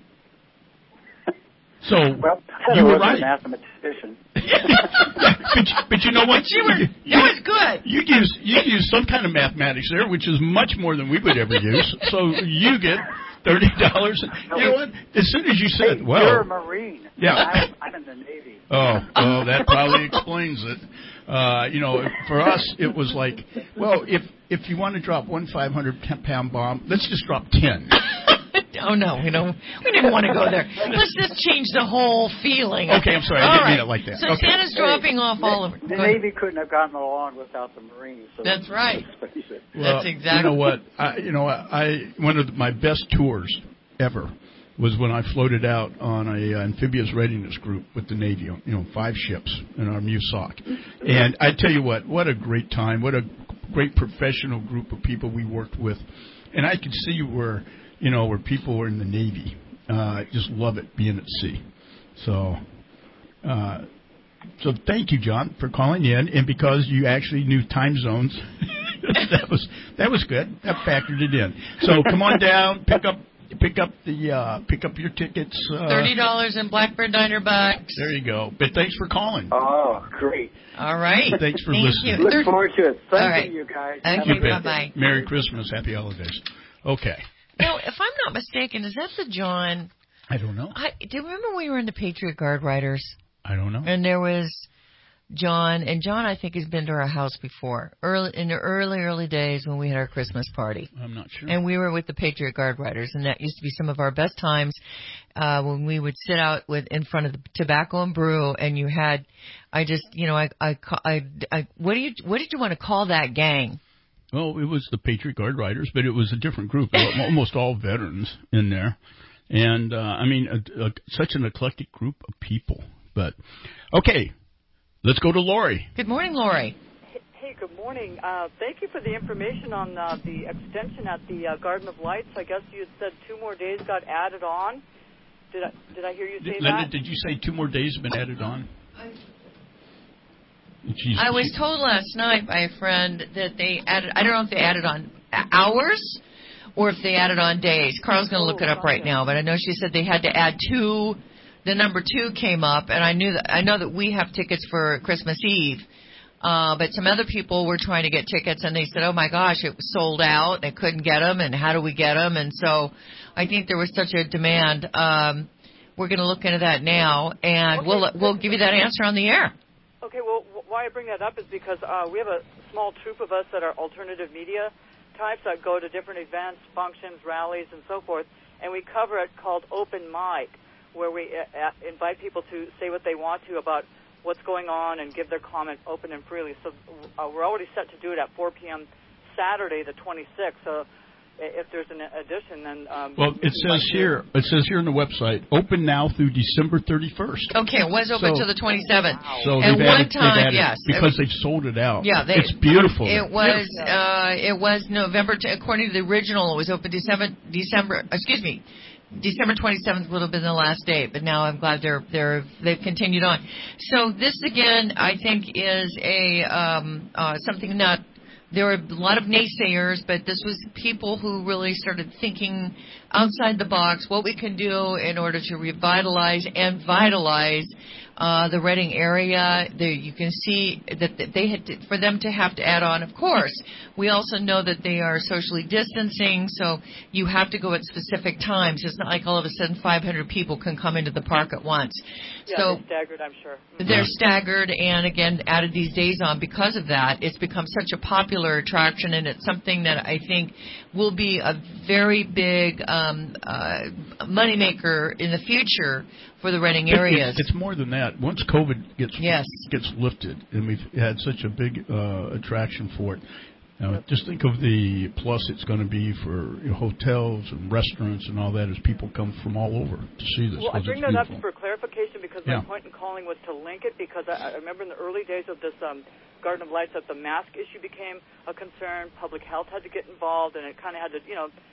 So you were right. A mathematician. but you know what? That was good. You use some kind of mathematics there, which is much more than we would ever use. So you get $30. You know what? As soon as you said, well, you're a Marine. Yeah. I'm in the Navy. Oh, that probably explains it. For us, it was like, well, if you want to drop one 500-pound bomb, let's just drop 10. Oh, no, we didn't want to go there. Let's just change the whole feeling. Okay, I'm sorry. I didn't mean it like that. So okay. Santa's dropping off all of it. The Navy couldn't have gotten along without the Marines. So that's right. Well, that's exactly. You know what? One of my best tours ever was when I floated out on a amphibious readiness group with the Navy, 5 ships in our MUSOC. And I tell you what a great time, what a great professional group of people we worked with. And I could see where people were in the Navy. Just love it being at sea. So thank you, John, for calling in. And because you actually knew time zones, that was good. That factored it in. So come on down, pick up your tickets. $30 in Black Bear Diner bucks. There you go. But thanks for calling. Oh, great. All right. Thanks for listening. Look forward to it. Thank you, guys. Okay, bye-bye. Merry Christmas. Happy holidays. Okay. Now, if I'm not mistaken, is that the John? I don't know. Do you remember we were in the Patriot Guard Riders? I don't know. And there was John, and John, I think, has been to our house before, in the early days when we had our Christmas party. I'm not sure. And we were with the Patriot Guard Riders, and that used to be some of our best times when we would sit out in front of the Tobacco and Brew, and you had, what did you want to call that gang? Well, it was the Patriot Guard Riders, but it was a different group, almost all veterans in there. And, such an eclectic group of people. But, okay, let's go to Lori. Good morning, Lori. Hey, good morning. Thank you for the information on the extension at the Garden of Lights. I guess you had said 2 more days got added on. Did I hear you say Linda, that? did you say 2 more days have been added on? I was told last night by a friend that they added, I don't know if they added on hours or if they added on days. Carl's going to look it up right now, but I know she said they had to add 2. The number 2 came up, and I know that we have tickets for Christmas Eve, but some other people were trying to get tickets, and they said, oh my gosh, it was sold out, they couldn't get them, and how do we get them? And so I think there was such a demand. We're going to look into that now, and we'll give you that answer on the air. Okay, well, why I bring that up is because we have a small troop of us that are alternative media types that go to different events, functions, rallies, and so forth, and we cover it called Open Mic, where we invite people to say what they want to about what's going on and give their comment open and freely. So we're already set to do it at 4 p.m. Saturday, the 26th. So if there's an addition, then well, it says here on the website, open now through December 31st. Okay, it was open till the 27th. So and they've added, yes, because they've sold it out. Yeah, it's beautiful. It was November. According to the original, it was open December 27th would have been the last date, but now I'm glad they've continued on. So this again, I think, is something not. There were a lot of naysayers, but this was people who really started thinking outside the box, what we can do in order to revitalize and vitalize the Reading area. You can see that they had for them to have to add on. Of course, we also know that they are socially distancing, so you have to go at specific times. It's not like all of a sudden 500 people can come into the park at once. Yeah, so they're staggered, I'm sure. They're staggered, and again, added these days on because of that. It's become such a popular attraction, and it's something that I think will be a very big moneymaker in the future for the Reading areas. It's more than that. Once COVID gets lifted, and we've had such a big attraction for it, just think of the plus it's going to be for hotels and restaurants and all that as people come from all over to see this. Well, I bring that up for clarification because my point in calling was to link it, because I remember in the early days of this Garden of Lights that the mask issue became a concern. Public health had to get involved, and it kind of had to,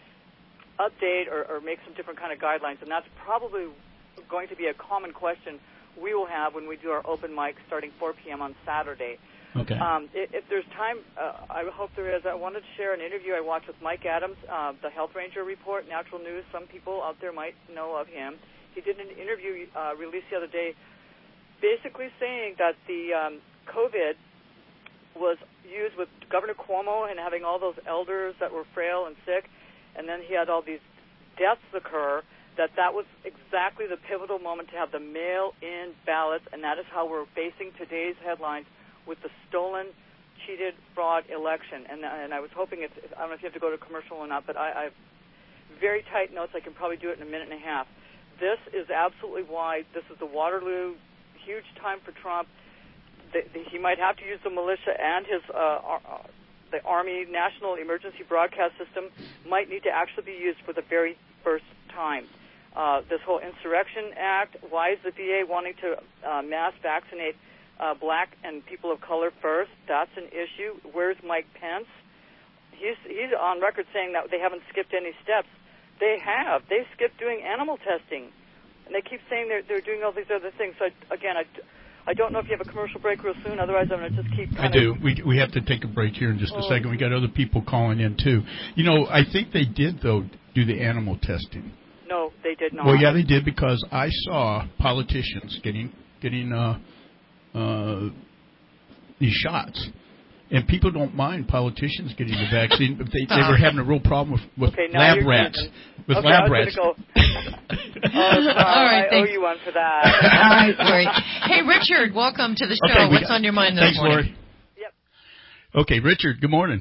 update or make some different kind of guidelines, and that's probably going to be a common question we will have when we do our open mic starting 4 p.m. on Saturday. Okay. If there's time, I hope there is. I wanted to share an interview I watched with Mike Adams, the Health Ranger Report, Natural News. Some people out there might know of him. He did an interview released the other day basically saying that the COVID was used with Governor Cuomo and having all those elders that were frail and sick, and then he had all these deaths occur, that was exactly the pivotal moment to have the mail-in ballots, and that is how we're facing today's headlines with the stolen, cheated, fraud election. And I was hoping I don't know if you have to go to commercial or not, but I have very tight notes. I can probably do it in a minute and a half. This is absolutely why this is the Waterloo, huge time for Trump. He might have to use the militia and his the Army National Emergency Broadcast System might need to actually be used for the very first time. This whole Insurrection Act, why is the VA wanting to mass vaccinate black and people of color first? That's an issue. Where's Mike Pence? He's on record saying that they haven't skipped any steps. They have. They've skipped doing animal testing. And they keep saying they're doing all these other things. So, again, I don't know if you have a commercial break real soon. Otherwise, I'm going to just keep I do. We have to take a break here in just a second. We got other people calling in, too. I think they did, though, do the animal testing. No, they did not. Well, yeah, they did, because I saw politicians getting these shots. And people don't mind politicians getting the vaccine, but they were having a real problem with lab rats. With lab rats. All right, I owe you one for that. All right, Lori. Hey, Richard, welcome to the show. Okay, What's on your mind this morning? Lori. Yep. Okay, Richard, good morning.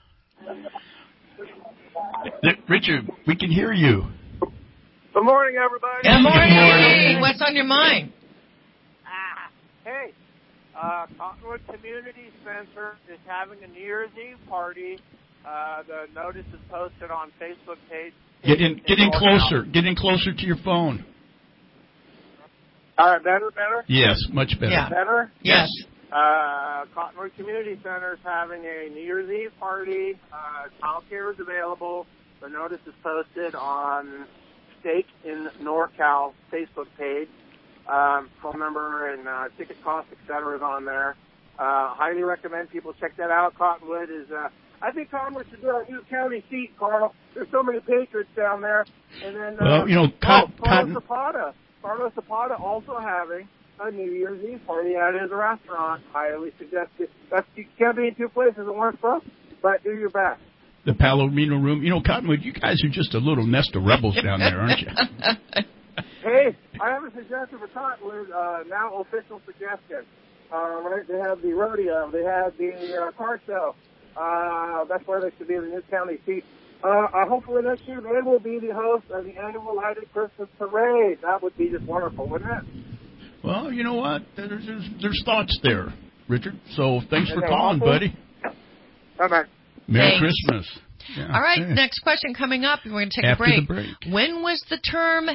Richard, we can hear you. Good morning, everybody. Good morning. Hey, what's on your mind? Hey, Cottonwood Community Center is having a New Year's Eve party. The notice is posted on Facebook page. Get in closer. Get in closer to your phone. All right, better? Yes, much better. Yeah. Better? Yes. Cottonwood Community Center is having a New Year's Eve party. Childcare is available. The notice is posted on Stake in NorCal Facebook page. Phone number and ticket cost, etc. is on there. Highly recommend people check that out. Cottonwood is, I think Cottonwood should be our new county seat, Carl. There's so many Patriots down there. And then, Carlos Zapata also having a New Year's Eve party at his restaurant. Highly suggest it. You can't be in two places at once, bro, but do your best. The Palomino Room. Cottonwood, you guys are just a little nest of rebels down there, aren't you? Hey, I have a suggestion for Cottonwood, now official suggestion. Right, they have the rodeo, they have the car show. That's where they should be, the new county seat. Hopefully next year they will be the host of the annual Lighted Christmas Parade. That would be just wonderful, wouldn't it? Well, you know what? There's thoughts there, Richard. So thanks for calling, buddy. Bye-bye. Merry Christmas. Yeah, all right, next question coming up. We're going to take After a break. The break. When was the term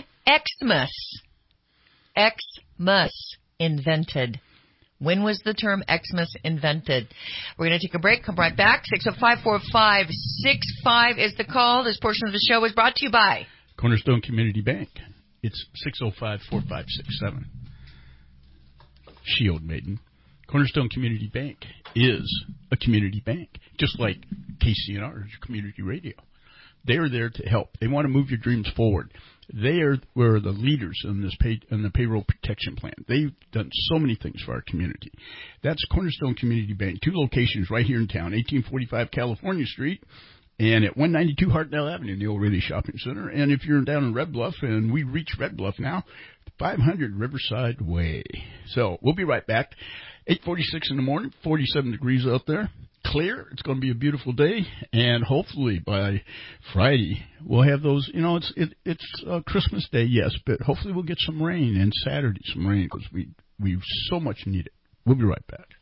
Xmas invented? When was the term Xmas invented? We're going to take a break. Come right back. 605-4565 is the call. This portion of the show is brought to you by Cornerstone Community Bank. It's 605-4567. Shield Maiden. Cornerstone Community Bank is a community bank, just like KCNR is your community radio. They are there to help. They want to move your dreams forward. They were the leaders in the payroll protection plan. They've done so many things for our community. That's Cornerstone Community Bank. 2 locations right here in town, 1845 California Street and at 192 Hartnell Avenue, the old Raleigh Shopping Center. And if you're down in Red Bluff, and we reach Red Bluff now, 500 Riverside Way. So we'll be right back. 8:46 in the morning, 47 degrees out there. Clear. It's going to be a beautiful day, and hopefully by Friday we'll have those. It's Christmas Day, yes, but hopefully we'll get some rain, and Saturday some rain because we so much need it. We'll be right back.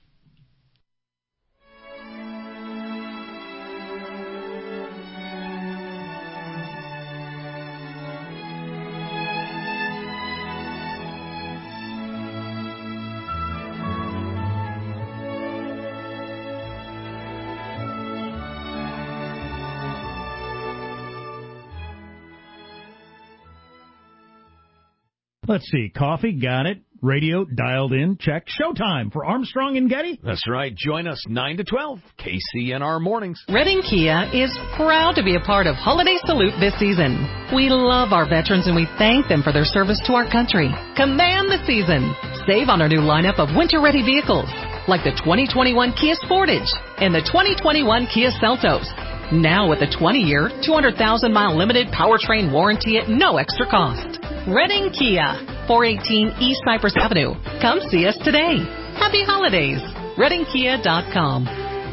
Let's see. Coffee, got it. Radio, dialed in, check. Showtime for Armstrong and Getty. That's right. Join us 9 to 12, KCNR Mornings. Reading Kia is proud to be a part of Holiday Salute this season. We love our veterans and we thank them for their service to our country. Command the season. Save on our new lineup of winter-ready vehicles, like the 2021 Kia Sportage and the 2021 Kia Seltos. Now with a 20-year, 200,000-mile limited powertrain warranty at no extra cost. Reading Kia, 418 East Cypress Avenue. Come see us today. Happy holidays. ReadingKia.com.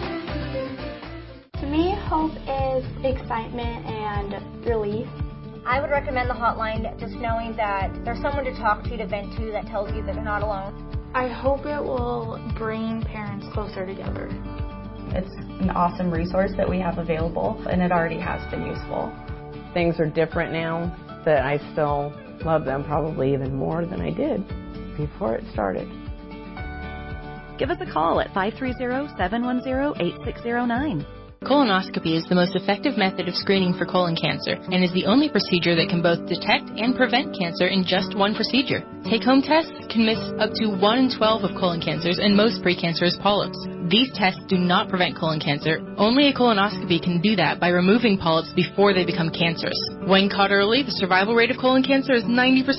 To me, hope is excitement and relief. I would recommend the hotline, just knowing that there's someone to talk to vent to, that tells you that you're not alone. I hope it will bring parents closer together. It's an awesome resource that we have available, and it already has been useful. Things are different now, but I still love them probably even more than I did before it started. Give us a call at 530-710-8609. Colonoscopy is the most effective method of screening for colon cancer and is the only procedure that can both detect and prevent cancer in just one procedure. Take-home tests can miss up to 1 in 12 of colon cancers and most precancerous polyps. These tests do not prevent colon cancer. Only a colonoscopy can do that by removing polyps before they become cancerous. When caught early, the survival rate of colon cancer is 90%.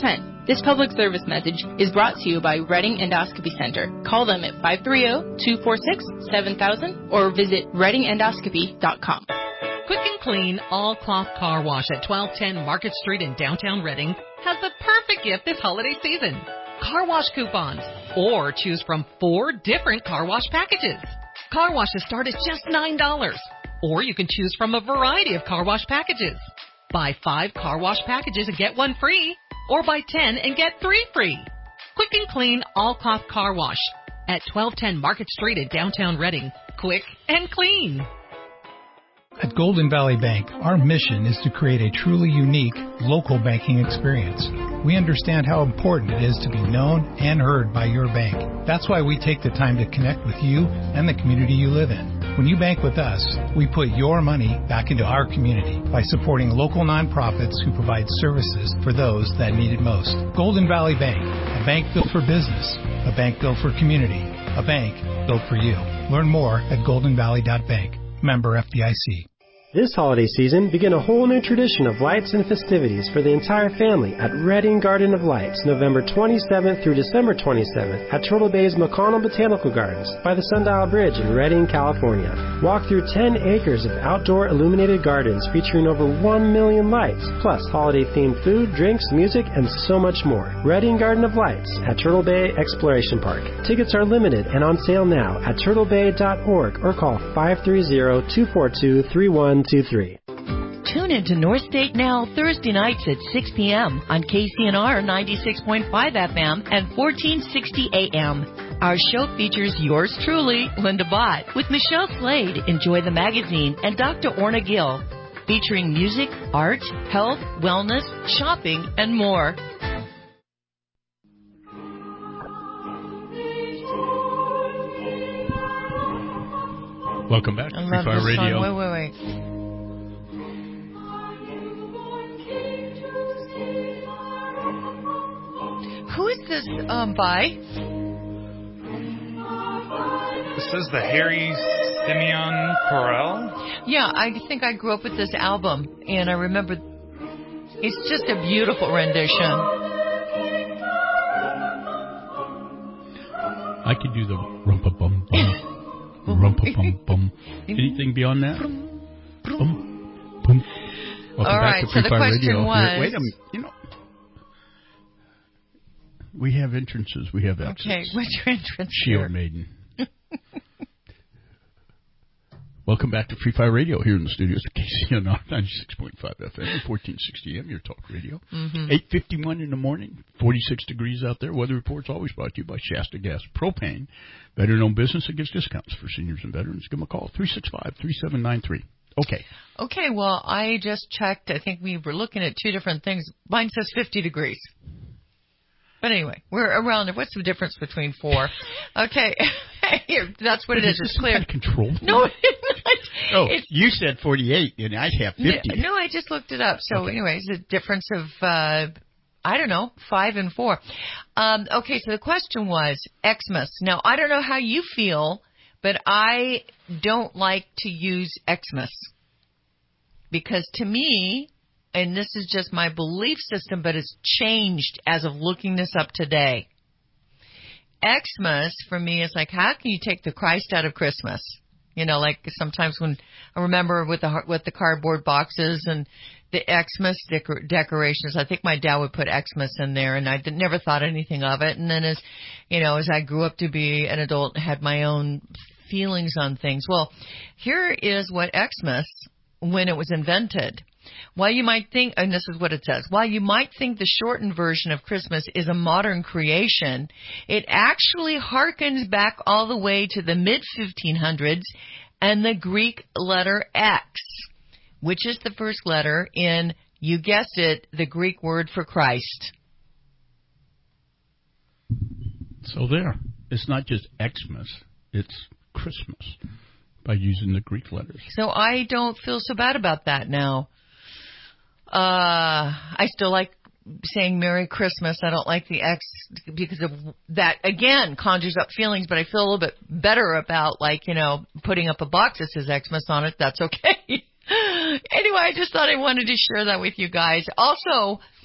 This public service message is brought to you by Reading Endoscopy Center. Call them at 530-246-7000 or visit readingendoscopy.com. Quick and Clean All-Cloth Car Wash at 1210 Market Street in downtown Reading has the perfect gift this holiday season. Car wash coupons, or choose from 4 different car wash packages. Car washes start at just $9, or you can choose from a variety of car wash packages. Buy 5 car wash packages and get 1 free, or buy 10 and get 3 free. Quick and Clean All-Cloth Car Wash at 1210 Market Street in downtown Reading. Quick and clean. At Golden Valley Bank, our mission is to create a truly unique local banking experience. We understand how important it is to be known and heard by your bank. That's why we take the time to connect with you and the community you live in. When you bank with us, we put your money back into our community by supporting local nonprofits who provide services for those that need it most. Golden Valley Bank, a bank built for business, a bank built for community, a bank built for you. Learn more at goldenvalley.bank. Member FDIC. This holiday season, begin a whole new tradition of lights and festivities for the entire family at Reading Garden of Lights, November 27th through December 27th at Turtle Bay's McConnell Botanical Gardens by the Sundial Bridge in Reading, California. Walk through 10 acres of outdoor illuminated gardens featuring over 1 million lights, plus holiday-themed food, drinks, music, and so much more. Reading Garden of Lights at Turtle Bay Exploration Park. Tickets are limited and on sale now at turtlebay.org or call 530-242-3123. Tune into North State Now Thursday nights at 6 p.m. on KCNR 96.5 FM and 1460 AM. Our show features yours truly, Linda Bott, with Michelle Slade, Enjoy the Magazine, and Dr. Orna Gill, featuring music, art, health, wellness, shopping, and more. Welcome back to Free Fire Radio. Wait. Who is this by? This is the Harry Simeon Perel. Yeah, I think I grew up with this album, and I remember it's just a beautiful rendition. I could do the rumpa-bum-bum. Rumpa-bum-bum. Anything beyond that? Welcome back to Free Fire Radio. Wait a minute. You know, we have entrances. We have exits. Okay, what's your entrance? Shield Maiden. Welcome back to Free Fire Radio here in the studios at KCNR 96.5 FM, 1460 AM, your talk radio. 8:51 in the morning, 46 degrees out there. Weather report's always brought to you by Shasta Gas Propane. Veteran-owned business that gives discounts for seniors and veterans. Give them a call, 365-3793. Okay, well, I just checked. I think we were looking at 2 different things. Mine says 50 degrees. But anyway, we're around there. What's the difference between 4? Okay. That's what it is. It's clear. Control. No, you said 48, and I have 50. No, I just looked it up. So, anyways, the difference of, 5 and 4. Okay, so the question was Xmas. Now, I don't know how you feel, but I don't like to use Xmas. Because to me, and this is just my belief system, but it's changed as of looking this up today. Xmas for me is like, how can you take the Christ out of Christmas? You know, like sometimes when I remember with the cardboard boxes and the Xmas decorations, I think my dad would put Xmas in there, and I never thought anything of it. And then as I grew up to be an adult, had my own feelings on things. Well, here is what Xmas, when it was invented. While you might think, and this is what it says, while you might think the shortened version of Christmas is a modern creation, it actually harkens back all the way to the mid-1500s and the Greek letter X, which is the first letter in, you guessed it, the Greek word for Christ. So there. It's not just Xmas, it's Christmas by using the Greek letters. So I don't feel so bad about that now. I still like saying Merry Christmas. I don't like the X because of that, again, conjures up feelings, but I feel a little bit better about, putting up a box that says Xmas on it. That's okay. Anyway, I just thought I wanted to share that with you guys. Also,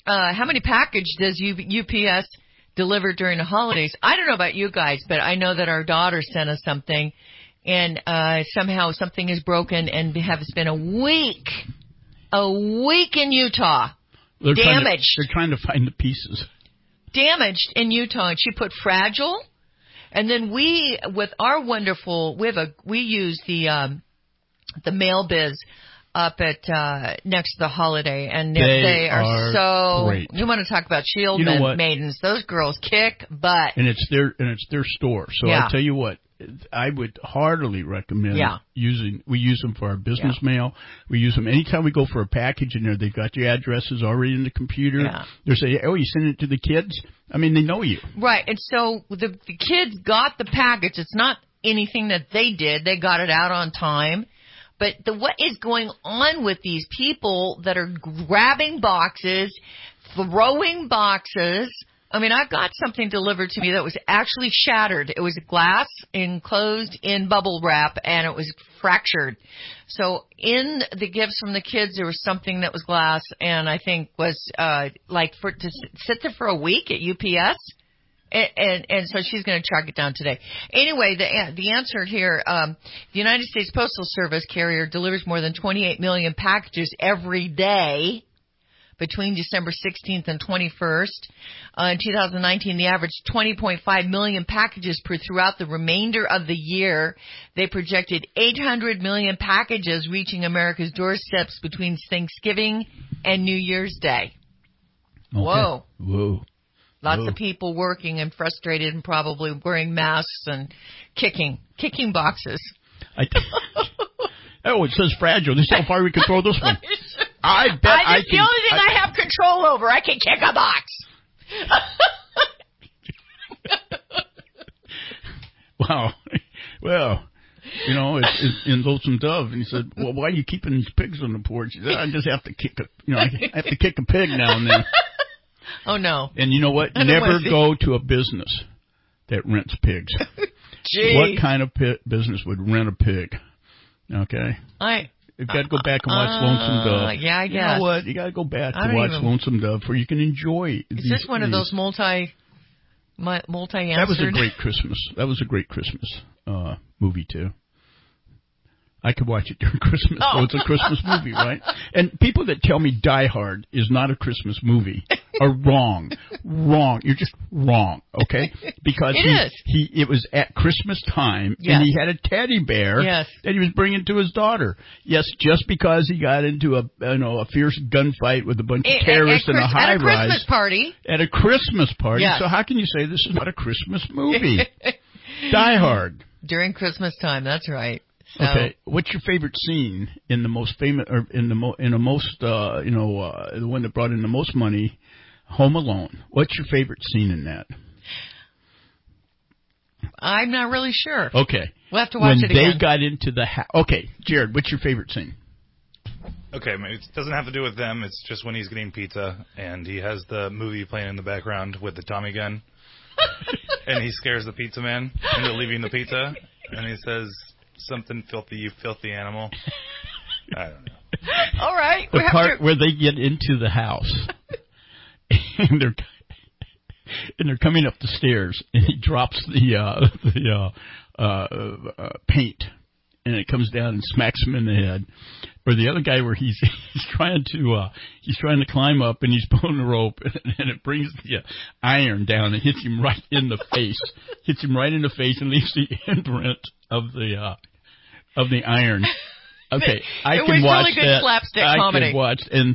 how many packages does UPS deliver during the holidays? I don't know about you guys, but I know that our daughter sent us something, and somehow something is broken, and has been a week in Utah. Damaged. They're trying to find the pieces. Damaged in Utah, and she put fragile. And then we, with our wonderful, we use the Mail Biz up at next to the Holiday, and they are so great. You want to talk about shield maidens? Those girls kick butt. And it's their store. So I tell you what, I would heartily recommend using. We use them for our business mail. We use them anytime we go for a package in there. They've got your addresses already in the computer. Yeah. They're saying, "Oh, you send it to the kids." I mean, they know you. Right, and so the kids got the package. It's not anything that they did. They got it out on time. But what is going on with these people that are grabbing boxes, throwing boxes? I mean, I got something delivered to me that was actually shattered. It was glass enclosed in bubble wrap, and it was fractured. So in the gifts from the kids, there was something that was glass, and I think was to sit there for a week at UPS. And so she's going to track it down today. Anyway, the answer here, the United States Postal Service carrier delivers more than 28 million packages every day between December 16th and 21st. In 2019, the average 20.5 million packages per throughout the remainder of the year. They projected 800 million packages reaching America's doorsteps between Thanksgiving and New Year's Day. Okay. Whoa. Lots of people working and frustrated and probably wearing masks and kicking boxes. It says fragile. This is how far we can throw this one. I bet I can. The only thing I have control over. I can kick a box. Wow. Well, it's in Lonesome Dove, and he said, "Well, why are you keeping these pigs on the porch?" He said, "I just have to kick I have to kick a pig now and then." Oh no! And you know what? Never go to a business that rents pigs. Gee. What kind of business would rent a pig? Okay. You've got to go back and watch Lonesome Dove. Yeah, I guess. You know what? You got to go back to watch Lonesome Dove where you can enjoy. Is this one of those multi-answered? That was a great Christmas. That was a great Christmas movie too. I could watch it during Christmas. So it's a Christmas movie, right? And people that tell me Die Hard is not a Christmas movie are wrong. Wrong. You're just wrong, okay? Because it was at Christmas time, and he had a teddy bear that he was bringing to his daughter. Yes, just because he got into a fierce gunfight with a bunch of terrorists in a high-rise. At a Christmas party. At a Christmas party. Yes. So how can you say this is not a Christmas movie? Die Hard. During Christmas time, that's right. So. Okay, what's your favorite scene in the most famous, or the one that brought in the most money, Home Alone? What's your favorite scene in that? I'm not really sure. Okay, we'll have to watch it again. When they got into the house. Okay, Jared, what's your favorite scene? Okay, it doesn't have to do with them. It's just when he's getting pizza and he has the movie playing in the background with the Tommy gun, and he scares the pizza man into leaving the pizza, and he says something filthy, you filthy animal. I don't know. All right. The part where they get into the house and they're coming up the stairs, and he drops the paint, and it comes down and smacks him in the head. Or the other guy where he's trying to climb up, and he's pulling the rope, and it brings the iron down and hits him right in the face. Hits him right in the face and leaves the imprint of the iron. Okay, I can watch really good slapstick comedy. I can watch, and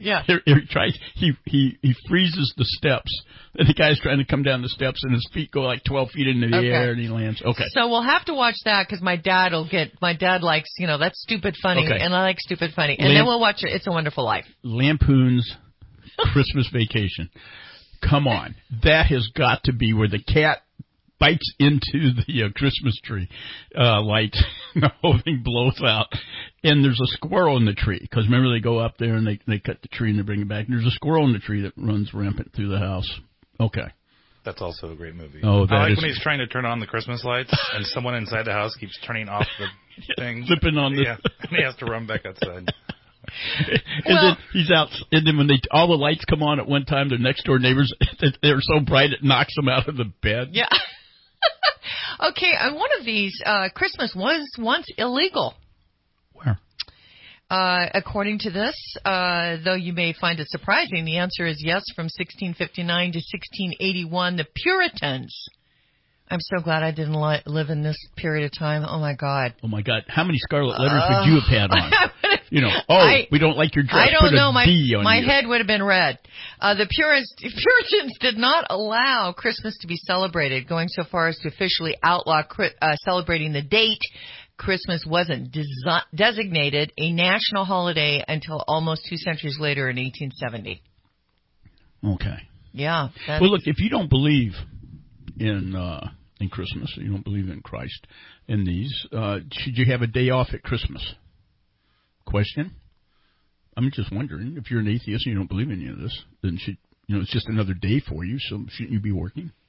he freezes the steps, and the guy's trying to come down the steps, and his feet go like 12 feet into the air, and he lands. Okay, so we'll have to watch that because my dad likes that's stupid funny, and I like stupid funny, and then we'll watch It's a Wonderful Life. Lampoon's Christmas Vacation. Come on, that has got to be where the cat bites into the Christmas tree light, and the whole thing blows out. And there's a squirrel in the tree, because remember they go up there and they cut the tree and they bring it back. And there's a squirrel in the tree that runs rampant through the house. Okay. That's also a great movie. Oh, I like when he's trying to turn on the Christmas lights and someone inside the house keeps turning off the thing. Flipping on the... Yeah, and he has to run back outside. And then he's out, and then when all the lights come on at one time, their next door neighbors, they're so bright it knocks them out of the bed. Yeah. Okay, on one of these, Christmas was once illegal. Where? According to this, though you may find it surprising, the answer is yes. From 1659 to 1681, the Puritans. I'm so glad I didn't live in this period of time. Oh, my God. Oh, my God. How many scarlet letters would you have had on? We don't like your dress. I don't know. My head would have been red. The Puritans did not allow Christmas to be celebrated, going so far as to officially outlaw celebrating the date. Christmas wasn't designated a national holiday until almost 2 centuries later in 1870. Okay. Yeah. Well, look, if you don't believe in Christmas, you don't believe in Christ in these, should you have a day off at Christmas? Question? I'm just wondering, if you're an atheist and you don't believe in any of this, then it's just another day for you, so shouldn't you be working?